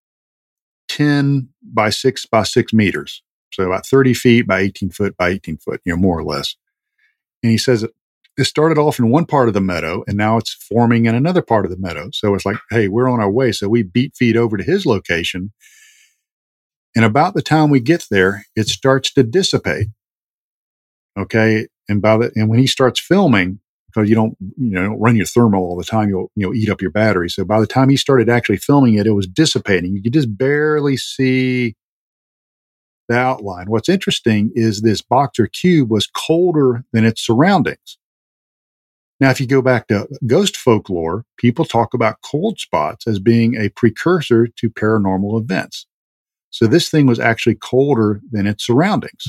10 by 6 by 6 meters. So about 30 feet by 18 foot by 18 foot, more or less. And he says it started off in one part of the meadow and now it's forming in another part of the meadow. So it's like, hey, we're on our way. So we beat feet over to his location. And about the time we get there, it starts to dissipate. Okay. And when he starts filming, because you don't run your thermal all the time, you'll eat up your battery. So by the time he started actually filming it, it was dissipating. You could just barely see the outline. What's interesting is this box or cube was colder than its surroundings. Now, if you go back to ghost folklore, people talk about cold spots as being a precursor to paranormal events. So this thing was actually colder than its surroundings.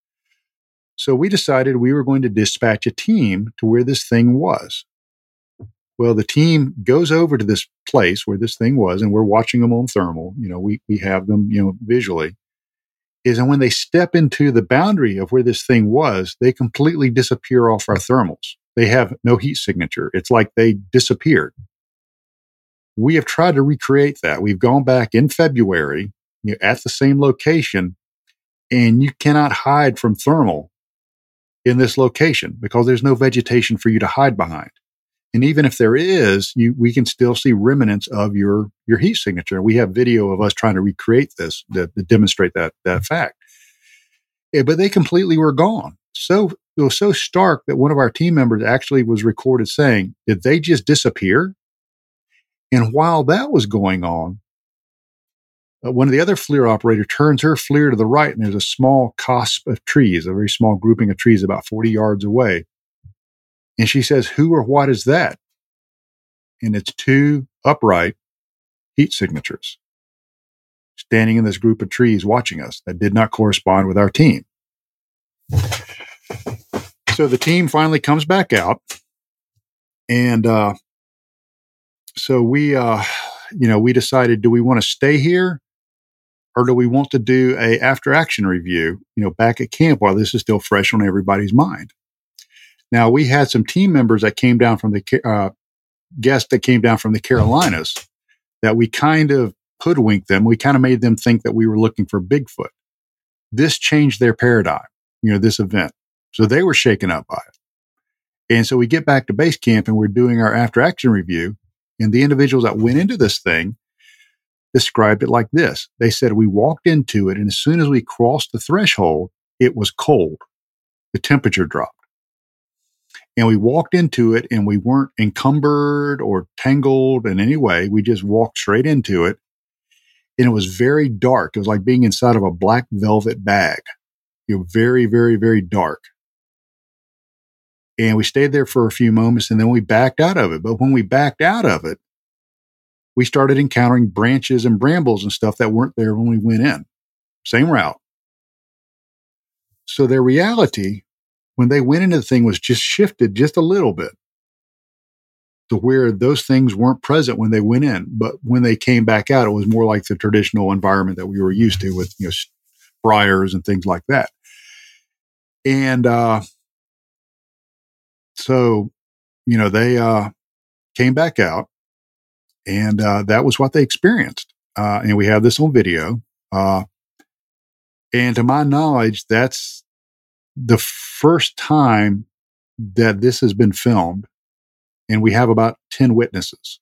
So we decided we were going to dispatch a team to where this thing was. Well, the team goes over to this place where this thing was, and we're watching them on thermal. We have them, visually. And when they step into the boundary of where this thing was, they completely disappear off our thermals. They have no heat signature. It's like they disappeared. We have tried to recreate that. We've gone back in February, at the same location, and you cannot hide from thermal in this location because there's no vegetation for you to hide behind. And even if there is, we can still see remnants of your heat signature. We have video of us trying to recreate this to demonstrate that fact. Yeah, but they completely were gone. So it was so stark that one of our team members actually was recorded saying, did they just disappear? And while that was going on, one of the other FLIR operators turns her FLIR to the right, and there's a small cusp of trees, a very small grouping of trees about 40 yards away. And she says, who or what is that? And it's 2 upright heat signatures standing in this group of trees watching us that did not correspond with our team. So the team finally comes back out. And so we decided, do we want to stay here? Or do we want to do a after action review, back at camp while this is still fresh on everybody's mind? Now, we had some team members that came down from the guests that came down from the Carolinas that we kind of hoodwinked them. We kind of made them think that we were looking for Bigfoot. This changed their paradigm, this event. So they were shaken up by it. And so we get back to base camp and we're doing our after action review. And the individuals that went into this thing described it like this. They said, we walked into it, and as soon as we crossed the threshold, it was cold. The temperature dropped. And we walked into it and we weren't encumbered or tangled in any way. We just walked straight into it. And it was very dark. It was like being inside of a black velvet bag. Very, very, very dark. And we stayed there for a few moments and then we backed out of it. But when we backed out of it, we started encountering branches and brambles and stuff that weren't there when we went in. Same route. So their reality, when they went into the thing, was just shifted just a little bit to where those things weren't present when they went in. But when they came back out, it was more like the traditional environment that we were used to with, briars and things like that. And so, they came back out, and that was what they experienced. And we have this on video. And to my knowledge, that's the first time that this has been filmed. And we have about 10 witnesses,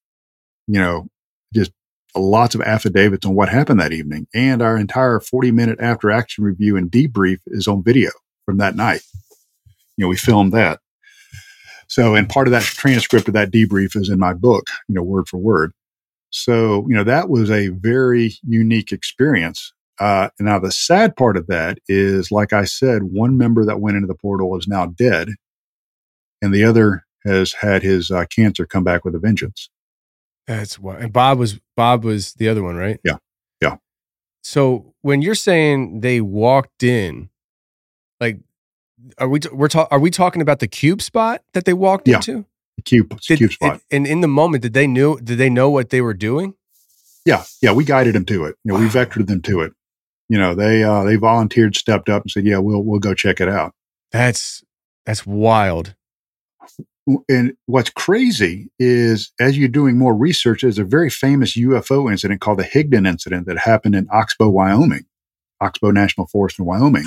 just lots of affidavits on what happened that evening. And our entire 40-minute after action review and debrief is on video from that night. We filmed that. So, and part of that transcript of that debrief is in my book, word for word. So, that was a very unique experience. Now, the sad part of that is, like I said, one member that went into the portal is now dead, and the other has had his cancer come back with a vengeance. That's why. And Bob was the other one, right? Yeah. So when you're saying they walked in, like, are we talking about the cube spot that they walked into? The cube spot. And in the moment, did they know what they were doing? Yeah. We guided them to it. We vectored them to it. They volunteered, stepped up, and said, "Yeah, we'll go check it out." That's wild. And what's crazy is, as you're doing more research, there's a very famous UFO incident called the Higdon incident that happened in Oxbow, Wyoming, Oxbow National Forest in Wyoming.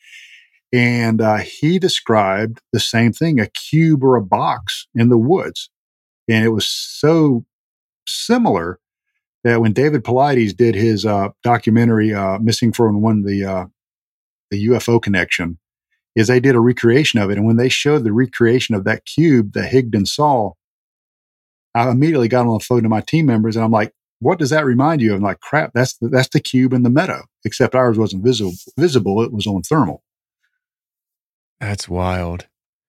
And he described the same thing, a cube or a box in the woods. And it was so similar that when David Paulides did his documentary, Missing 411, the UFO Connection, is they did a recreation of it. And when they showed the recreation of that cube that Higdon saw, I immediately got on the phone to my team members and I'm like, what does that remind you of? I'm like, crap, that's the cube in the meadow, except ours wasn't visible. It was on thermal. That's wild.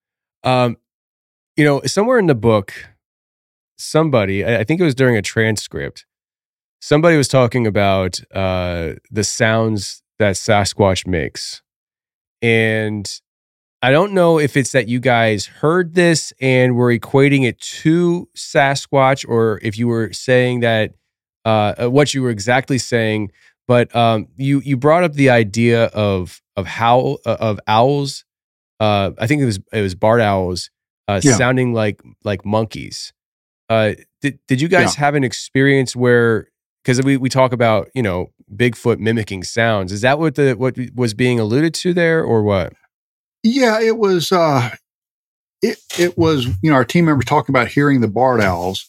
Somewhere in the book, somebody, I think it was during a transcript, somebody was talking about the sounds that Sasquatch makes. And I don't know if it's that you guys heard this and were equating it to Sasquatch, or if you were saying that what you were exactly saying. But you brought up the idea of owls. I think it was barred owls sounding like monkeys. Did you guys have an experience where? Because we talk about, Bigfoot mimicking sounds. Is that what was being alluded to there, or what? Yeah, it was. It was. Our team members talking about hearing the barred owls,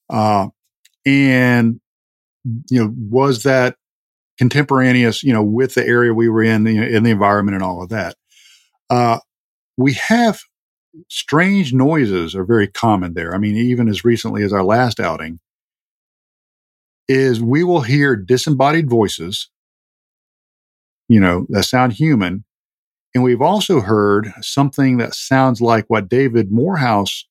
and was that contemporaneous? With the area we were in the environment and all of that. We have strange noises are very common there. I mean, even as recently as our last outing. Is we will hear disembodied voices, that sound human. And we've also heard something that sounds like what David Morehouse,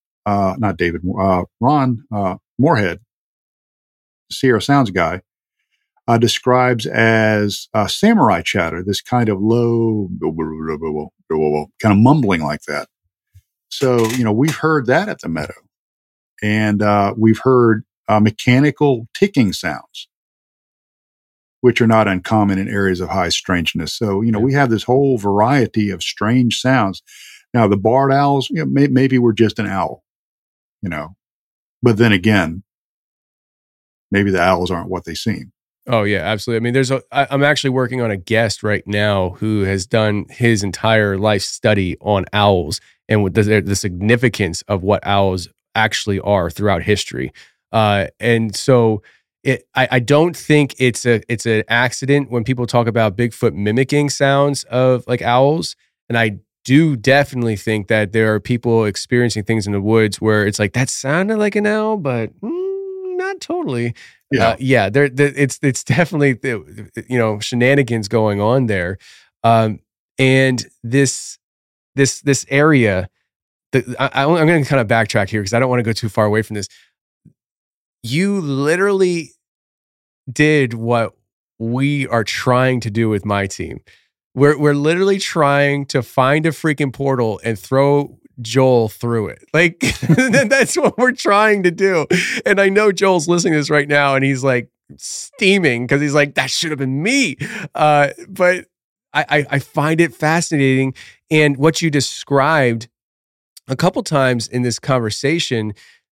Ron Moorhead, Sierra Sounds guy, describes as samurai chatter, this kind of low, kind of mumbling like that. So, we've heard that at the meadow. And we've heard mechanical ticking sounds, which are not uncommon in areas of high strangeness. So, we have this whole variety of strange sounds. Now, the barred owls, maybe we're just an owl, But then again, maybe the owls aren't what they seem. Oh yeah, absolutely. I mean, I'm actually working on a guest right now who has done his entire life study on owls and with the significance of what owls actually are throughout history. And so I don't think it's an accident when people talk about Bigfoot mimicking sounds of like owls. And I do definitely think that there are people experiencing things in the woods where it's like, that sounded like an owl, but not totally. Yeah. It's definitely, shenanigans going on there. And this area, I'm going to kind of backtrack here because I don't want to go too far away from this. You literally did what we are trying to do with my team. We're literally trying to find a freaking portal and throw Joel through it. Like that's what we're trying to do. And I know Joel's listening to this right now and he's like steaming because he's like, that should have been me. But I find it fascinating. And what you described a couple times in this conversation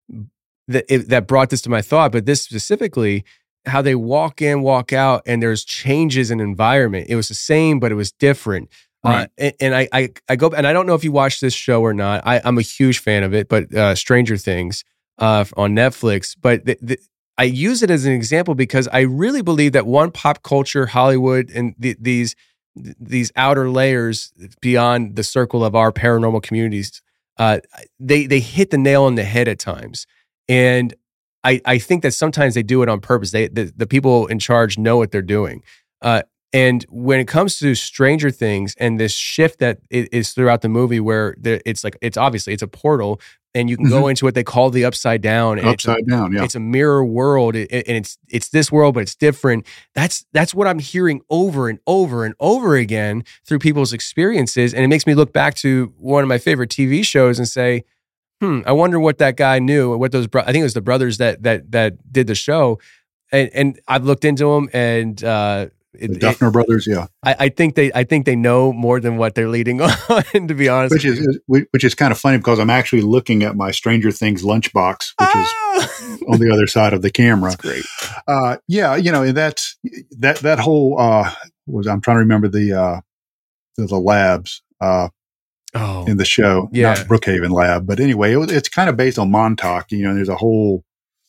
that brought this to my thought, but this specifically, how they walk in, walk out, and there's changes in environment. It was the same, but it was different. Right. And I go, and I don't know if you watched this show or not. I'm a huge fan of it, but Stranger Things on Netflix. But I use it as an example because I really believe that pop culture, Hollywood, and these outer layers beyond the circle of our paranormal communities, they hit the nail on the head at times. And I think that sometimes they do it on purpose. The people in charge know what they're doing. And when it comes to Stranger Things and this shift that is throughout the movie where it's a portal and you can go into what they call the upside down. And it's a mirror world and it's this world, but it's different. That's what I'm hearing over and over and over again through people's experiences. And it makes me look back to one of my favorite TV shows and say, I wonder what that guy knew, what those I think it was the brothers that did the show, and I've looked into them, and the Duffner brothers, yeah. I think they know more than what they're leading on, to be honest. Which is kind of funny because I'm actually looking at my Stranger Things lunchbox, which is on the other side of the camera. That's great. And that's that whole I'm trying to remember the labs. In the show, not Brookhaven Lab, but anyway, it's kind of based on Montauk. There's a whole,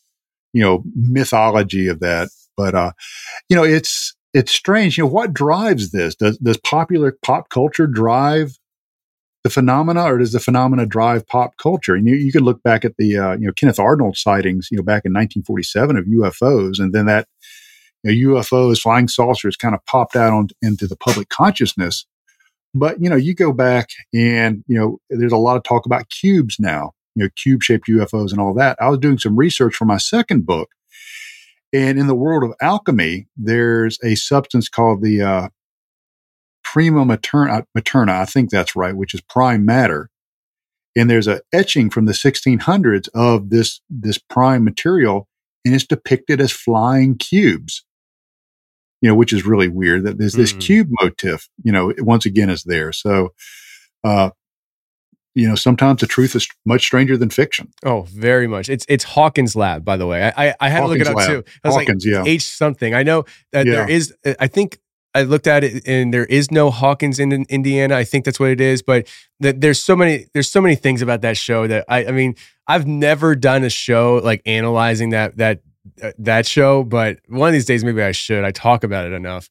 mythology of that. But it's strange. What drives this? Does popular pop culture drive the phenomena, or does the phenomena drive pop culture? And you can look back at the Kenneth Arnold sightings, back in 1947 of UFOs, and then that UFOs, flying saucers, kind of popped out into the public consciousness. But, you go back and, there's a lot of talk about cubes now, cube-shaped UFOs and all that. I was doing some research for my second book. And in the world of alchemy, there's a substance called the prima materna, I think that's right, which is prime matter. And there's an etching from the 1600s of this prime material, and it's depicted as flying cubes. Which is really weird that there's this cube motif, once again is there. So, sometimes the truth is much stranger than fiction. Oh, very much. It's Hawkins' lab, by the way. I had to look it up too. I was Hawkins, H something. I know that there is, I think I looked at it and there is no Hawkins in Indiana. I think that's what it is. But there's so many things about that show that I mean, I've never done a show like analyzing that show, but one of these days maybe I should. I talk about it enough.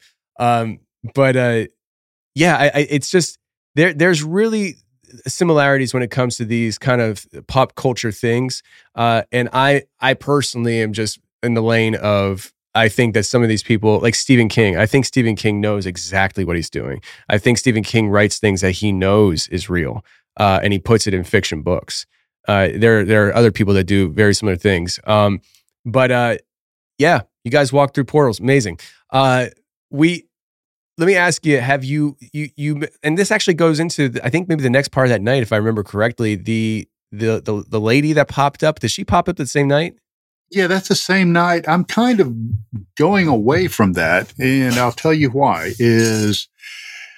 It's just there's really similarities when it comes to these kind of pop culture things. And I personally am just in the lane of, I think that some of these people, like Stephen King, I think Stephen King knows exactly what he's doing. I think Stephen King writes things that he knows is real, and he puts it in fiction books. There are other people that do very similar things. But you guys walk through portals. Amazing. Let me ask you, have you, and this actually goes into, I think maybe the next part of that night, if I remember correctly, the lady that popped up, did she pop up the same night? Yeah, that's the same night. I'm kind of going away from that. And I'll tell you why is,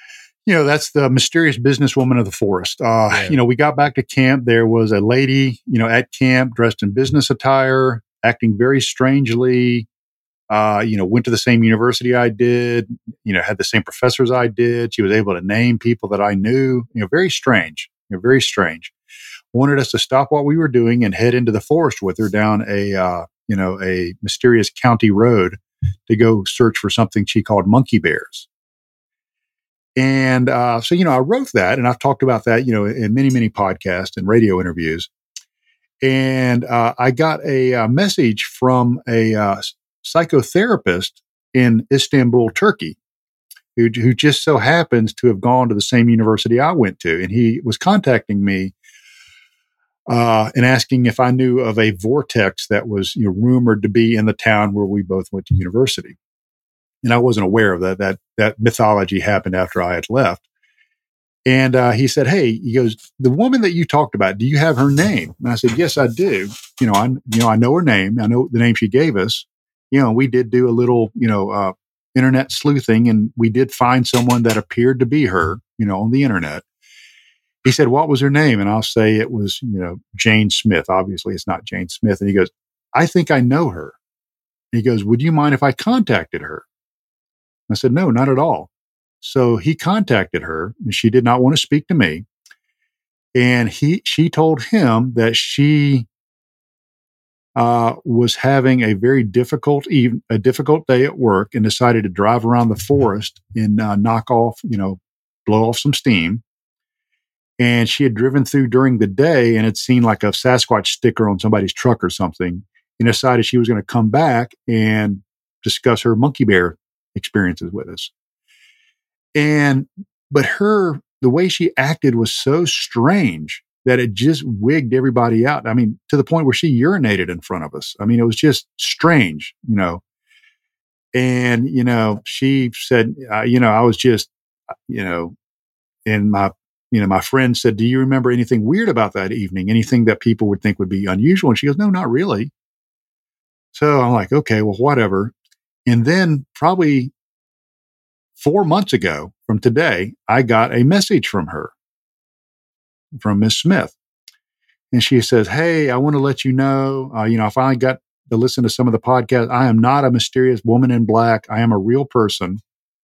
that's the mysterious businesswoman of the forest. We got back to camp. There was a lady, at camp dressed in business attire, acting very strangely. Went to the same university I did, had the same professors I did. She was able to name people that I knew, very strange, very strange. Wanted us to stop what we were doing and head into the forest with her down a mysterious county road to go search for something she called monkey bears. And so I wrote that, and I've talked about that, in many, many podcasts and radio interviews. And I got a message from a psychotherapist in Istanbul, Turkey, who just so happens to have gone to the same university I went to. And he was contacting me and asking if I knew of a vortex that was rumored to be in the town where we both went to university. And I wasn't aware of that. That mythology happened after I had left. And he said, "Hey," he goes, "the woman that you talked about, do you have her name?" And I said, "Yes, I do. I know her name. I know the name she gave us. We did do a little, internet sleuthing, and we did find someone that appeared to be her, on the internet." He said, "What was her name?" And I'll say it was, Jane Smith. Obviously, it's not Jane Smith. And he goes, "I think I know her." And he goes, "Would you mind if I contacted her?" I said, "No, not at all." So he contacted her, and she did not want to speak to me. And she told him that she was having a very difficult day at work and decided to drive around the forest and blow off some steam. And she had driven through during the day and had seen like a Sasquatch sticker on somebody's truck or something, and decided she was going to come back and discuss her monkey bear experiences with us. But the way she acted was so strange that it just wigged everybody out. I mean, to the point where she urinated in front of us. I mean, it was just strange, And, she said, I was just, and my friend said, "Do you remember anything weird about that evening? Anything that people would think would be unusual?" And she goes, "No, not really." So I'm like, okay, well, whatever. And then probably 4 months ago from today, I got a message from her, from Miss Smith. And she says, "Hey, I want to let you know, I finally got to listen to some of the podcasts. I am not a mysterious woman in black. I am a real person."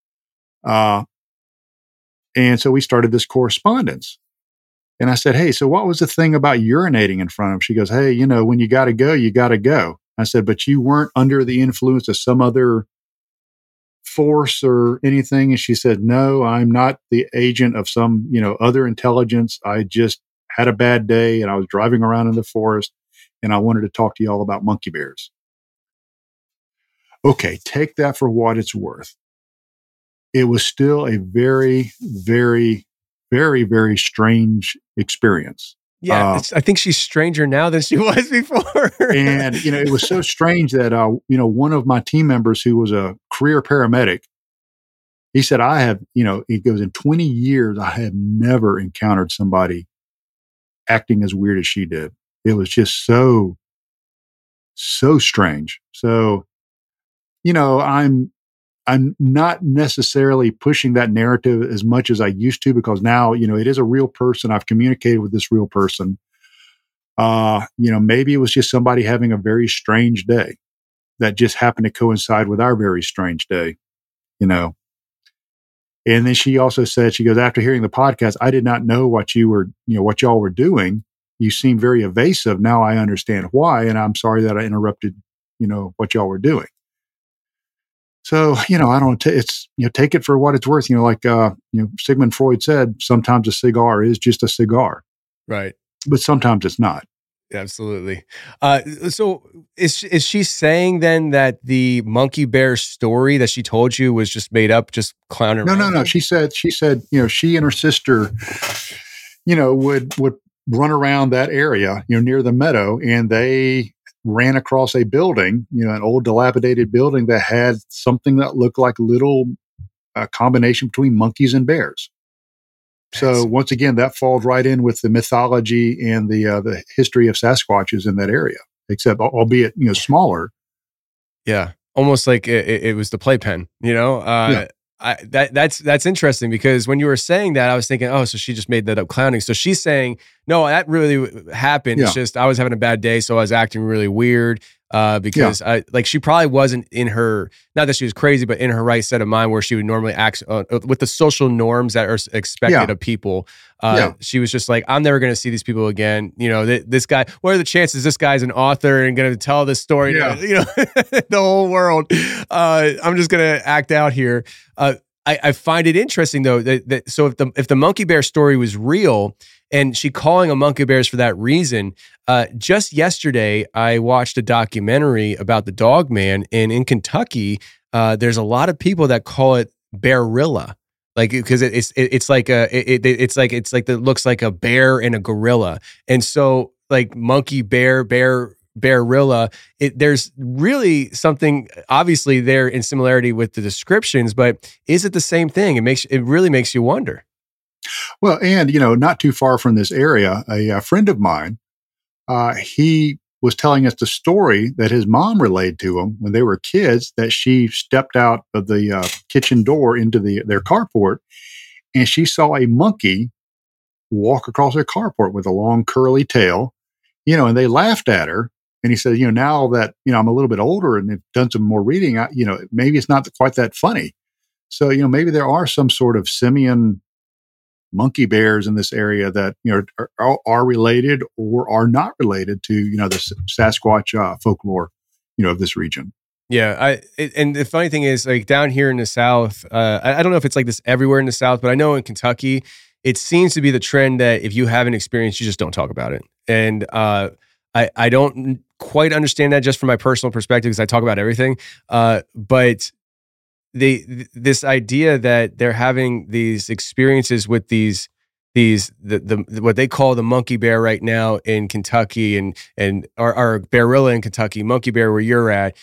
And so we started this correspondence. And I said, "Hey, so what was the thing about urinating in front of him?" She goes, "Hey, when you got to go, you got to go." I said, "But you weren't under the influence of some other force or anything?" And she said, "No, I'm not the agent of some, other intelligence. I just had a bad day and I was driving around in the forest and I wanted to talk to you all about monkey bears." Okay, take that for what it's worth. It was still a very, very, very, very strange experience. Yeah, I think she's stranger now than she was before. And, it was so strange that, one of my team members who was a career paramedic, he said, he goes, "In 20 years, I have never encountered somebody acting as weird as she did. It was just so, so strange." So, I'm not necessarily pushing that narrative as much as I used to, because now, it is a real person. I've communicated with this real person. Maybe it was just somebody having a very strange day that just happened to coincide with our very strange day, And then she also said, she goes, "After hearing the podcast, I did not know what what y'all were doing. You seem very evasive. Now I understand why. And I'm sorry that I interrupted, what y'all were doing." So, I don't, take it for what it's worth. Sigmund Freud said, sometimes a cigar is just a cigar. Right. But sometimes it's not. Absolutely. So is she saying then that the monkey bear story that she told you was just made up, just clowning around? No. She said, she and her sister, would run around that area, near the meadow, and they ran across a building, an old dilapidated building that had something that looked like a little combination between monkeys and bears. So once again, that falls right in with the mythology and the history of Sasquatches in that area, except albeit, smaller. Yeah. Almost like it was the playpen, Yeah. That's interesting, because when you were saying that, I was thinking, oh, so she just made that up clowning. So she's saying, no, that really happened. Yeah. It's just I was having a bad day, so I was acting really weird. Because she probably wasn't in her, not that she was crazy, but in her right set of mind where she would normally act with the social norms that are expected of people. She was just like, I'm never going to see these people again. You know, this guy, what are the chances this guy's an author and going to tell this story to, the whole world? I'm just going to act out here. I find it interesting though, that so if the monkey bear story was real, and she calling them monkey bears for that reason. Just yesterday, I watched a documentary about the dog man, and in Kentucky, there's a lot of people that call it Bearilla, like because it looks like a bear and a gorilla, and so like monkey bear Bearilla. There's really something obviously there in similarity with the descriptions, but is it the same thing? It really makes you wonder. Well, and, not too far from this area, a friend of mine, he was telling us the story that his mom relayed to him when they were kids, that she stepped out of the kitchen door into their carport, and she saw a monkey walk across their carport with a long curly tail, and they laughed at her. And he said, now that, I'm a little bit older and have done some more reading, maybe it's not quite that funny. So, maybe there are some sort of simian monkey bears in this area that are related or are not related to the Sasquatch folklore of this region. Yeah, and the funny thing is, like down here in the South, I don't know if it's like this everywhere in the South, but I know in Kentucky, it seems to be the trend that if you have an experience, you just don't talk about it. And I don't quite understand that just from my personal perspective, because I talk about everything, but this idea that they're having these experiences with these what they call the monkey bear right now in Kentucky and our Bearilla in Kentucky, monkey bear where you're at,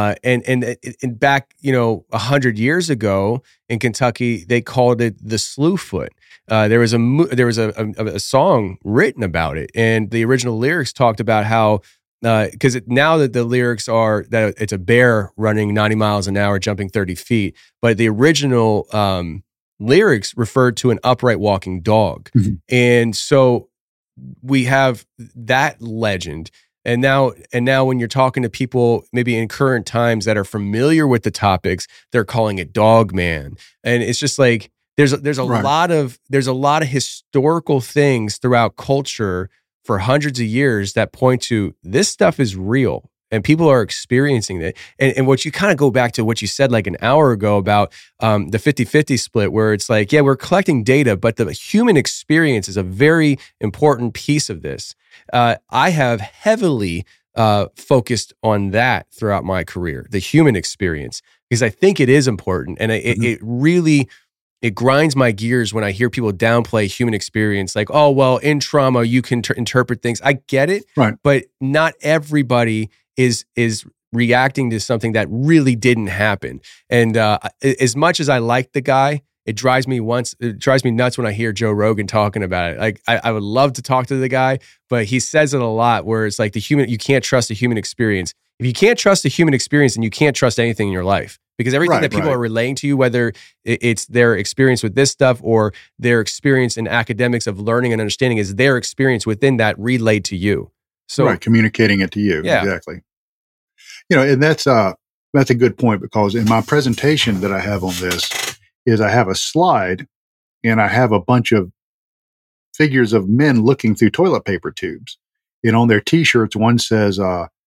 and back 100 years ago in Kentucky they called it the Slewfoot. There was a song written about it, and the original lyrics talked about how. Because now that the lyrics are that it's a bear running 90 miles an hour, jumping 30 feet, but the original lyrics referred to an upright walking dog. Mm-hmm. And so we have that legend. And now when you're talking to people maybe in current times that are familiar with the topics, they're calling it Dog Man. And it's just like there's a lot of historical things throughout culture for hundreds of years that point to this stuff is real and people are experiencing it. And what you kind of go back to what you said like an hour ago about the 50-50 split, where it's like, yeah, we're collecting data, but the human experience is a very important piece of this. I have heavily focused on that throughout my career, the human experience, because I think it is important. And it really... It grinds my gears when I hear people downplay human experience, like, oh, well, in trauma, you can interpret things. I get it, right? But not everybody is reacting to something that really didn't happen. And as much as I like the guy, it drives me nuts when I hear Joe Rogan talking about it. Like, I would love to talk to the guy, but he says it a lot where it's like you can't trust the human experience. If you can't trust the human experience, then you can't trust anything in your life. Because everything that people are relaying to you, whether it's their experience with this stuff or their experience in academics of learning and understanding, is their experience within that relayed to you. So communicating it to you. Yeah. Exactly. And that's a good point, because in my presentation that I have on this is I have a slide and I have a bunch of figures of men looking through toilet paper tubes. And on their t-shirts, one says,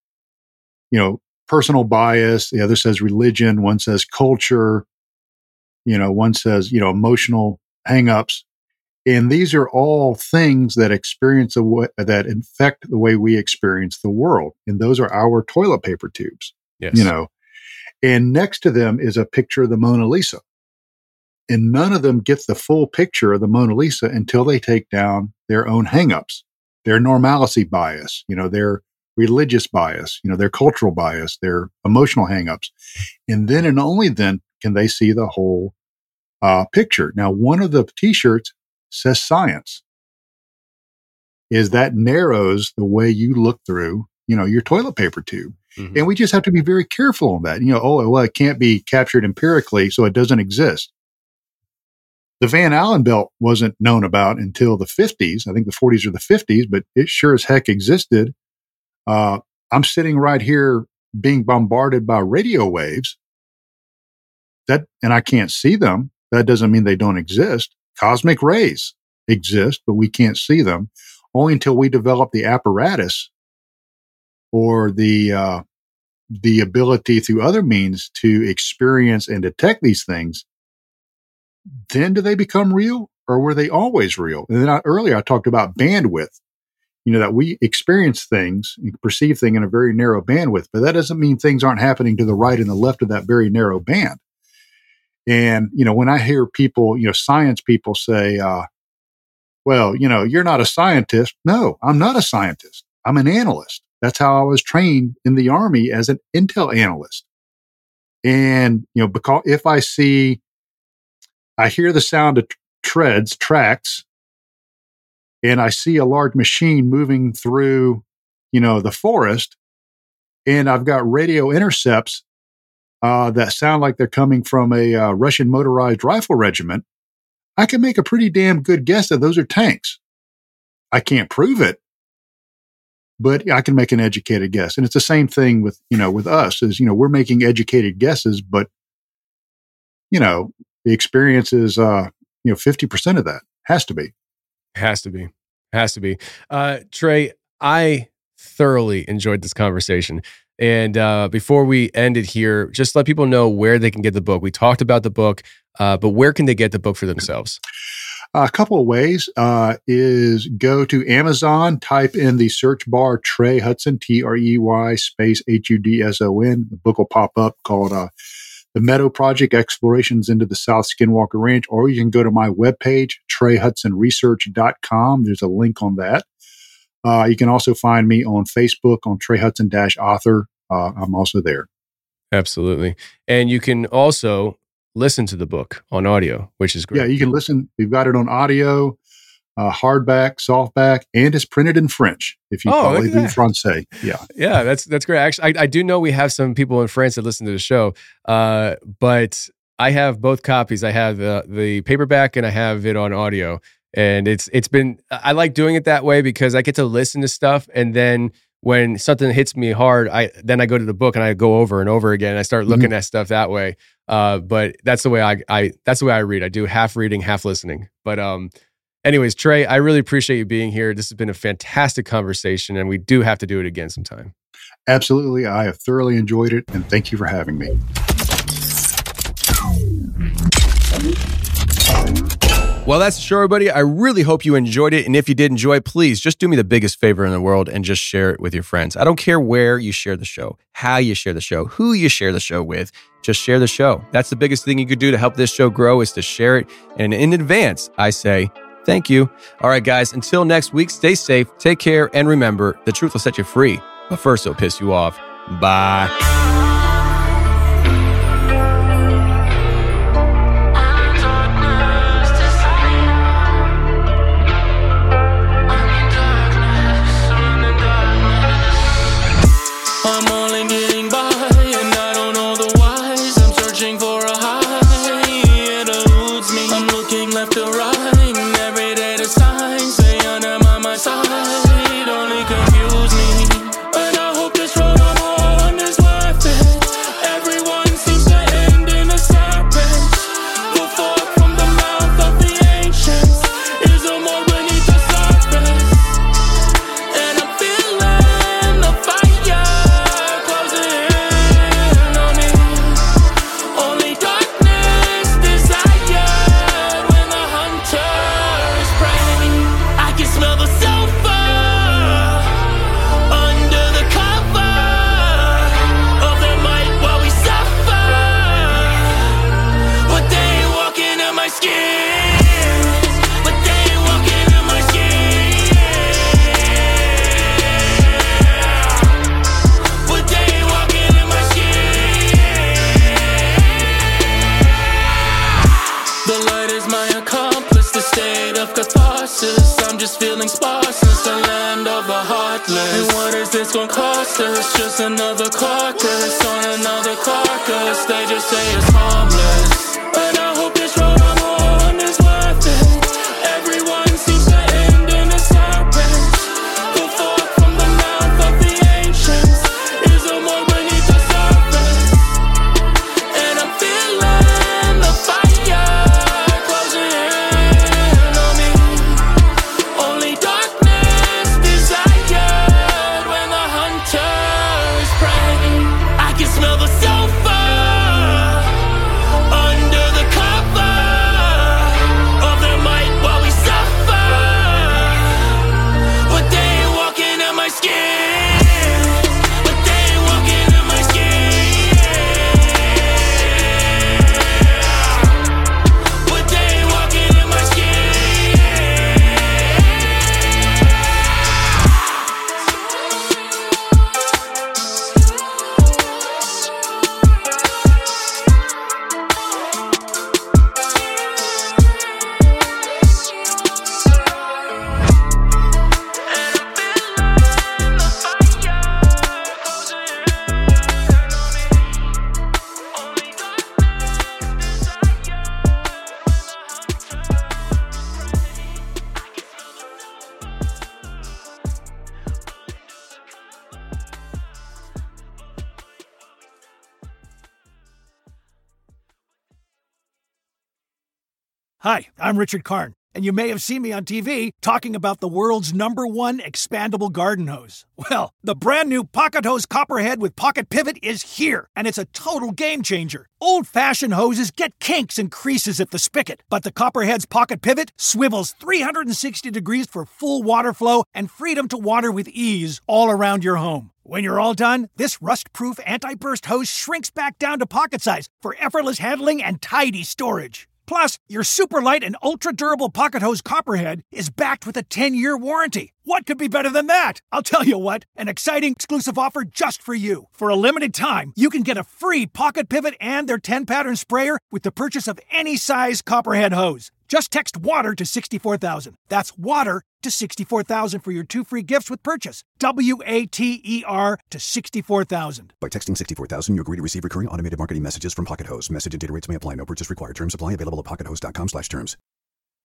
personal bias, the other says religion, one says culture, one says, emotional hangups. And these are all things that that infect the way we experience the world. And those are our toilet paper tubes, yes. And next to them is a picture of the Mona Lisa. And none of them get the full picture of the Mona Lisa until they take down their own hangups, their normalcy bias, their religious bias, their cultural bias, their emotional hangups. And then and only then can they see the whole picture. Now, one of the t-shirts says science. That narrows the way you look through, your toilet paper tube. Mm-hmm. And we just have to be very careful on that. It can't be captured empirically, so it doesn't exist. The Van Allen belt wasn't known about until the 50s. I think the 40s or the 50s, but it sure as heck existed. I'm sitting right here being bombarded by radio waves and I can't see them. That doesn't mean they don't exist. Cosmic rays exist, but we can't see them only until we develop the apparatus or the ability through other means to experience and detect these things. Then do they become real, or were they always real? And then earlier I talked about bandwidth, that we experience things and perceive things in a very narrow bandwidth, but that doesn't mean things aren't happening to the right and the left of that very narrow band. And, when I hear people, science people say, well, you're not a scientist. No, I'm not a scientist. I'm an analyst. That's how I was trained in the Army, as an intel analyst. And, because if I hear the sound of tracks, and I see a large machine moving through, the forest, and I've got radio intercepts that sound like they're coming from a Russian motorized rifle regiment, I can make a pretty damn good guess that those are tanks. I can't prove it, but I can make an educated guess. And it's the same thing with us is, we're making educated guesses, but, the experience is, 50% of that has to be. Has to be. Trey, I thoroughly enjoyed this conversation. And before we end it here, just let people know where they can get the book. We talked about the book, but where can they get the book for themselves? A couple of ways is go to Amazon, type in the search bar Trey Hudson, Trey space Hudson. The book will pop up called The Meadow Project, Explorations into the South Skinwalker Ranch, or you can go to my webpage, TreyHudsonResearch.com. There's a link on that. You can also find me on Facebook on Trey Hudson-author. I'm also there. Absolutely. And you can also listen to the book on audio, which is great. Yeah, you can listen. We've got it on audio, hardback, softback, and it's printed in French, if you parlez du français. Yeah. Yeah, that's great. Actually, I do know we have some people in France that listen to the show, but I have both copies. I have the paperback and I have it on audio. And I like doing it that way because I get to listen to stuff, and then when something hits me hard, I go to the book and I go over and over again. And I start looking at stuff that way. But that's the way I read. I do half reading, half listening. But anyways, Trey, I really appreciate you being here. This has been a fantastic conversation, and we do have to do it again sometime. Absolutely. I have thoroughly enjoyed it, and thank you for having me. Well, that's the show, everybody. I really hope you enjoyed it. And if you did enjoy it, please just do me the biggest favor in the world and just share it with your friends. I don't care where you share the show, how you share the show, who you share the show with. Just share the show. That's the biggest thing you could do to help this show grow, is to share it. And in advance, I say thank you. All right, guys, until next week, stay safe, take care, and remember, the truth will set you free. But first, it'll piss you off. Bye. It's just another carcass on another carcass. They just say it's harmless, but I hope this road I'm on is where Hi, I'm Richard Karn, and you may have seen me on TV talking about the world's #1 expandable garden hose. Well, the brand new Pocket Hose Copperhead with Pocket Pivot is here, and it's a total game changer. Old-fashioned hoses get kinks and creases at the spigot, but the Copperhead's Pocket Pivot swivels 360 degrees for full water flow and freedom to water with ease all around your home. When you're all done, this rust-proof anti-burst hose shrinks back down to pocket size for effortless handling and tidy storage. Plus, your super light and ultra-durable Pocket Hose Copperhead is backed with a 10-year warranty. What could be better than that? I'll tell you what, an exciting exclusive offer just for you. For a limited time, you can get a free Pocket Pivot and their 10-pattern sprayer with the purchase of any size Copperhead hose. Just text WATER to 64,000. That's WATER to 64,000 for your 2 free gifts with purchase. WATER to 64,000. By texting 64,000, you agree to receive recurring automated marketing messages from Pocket Hose. Message and data rates may apply. No purchase required. Terms apply. Available at pockethose.com/terms.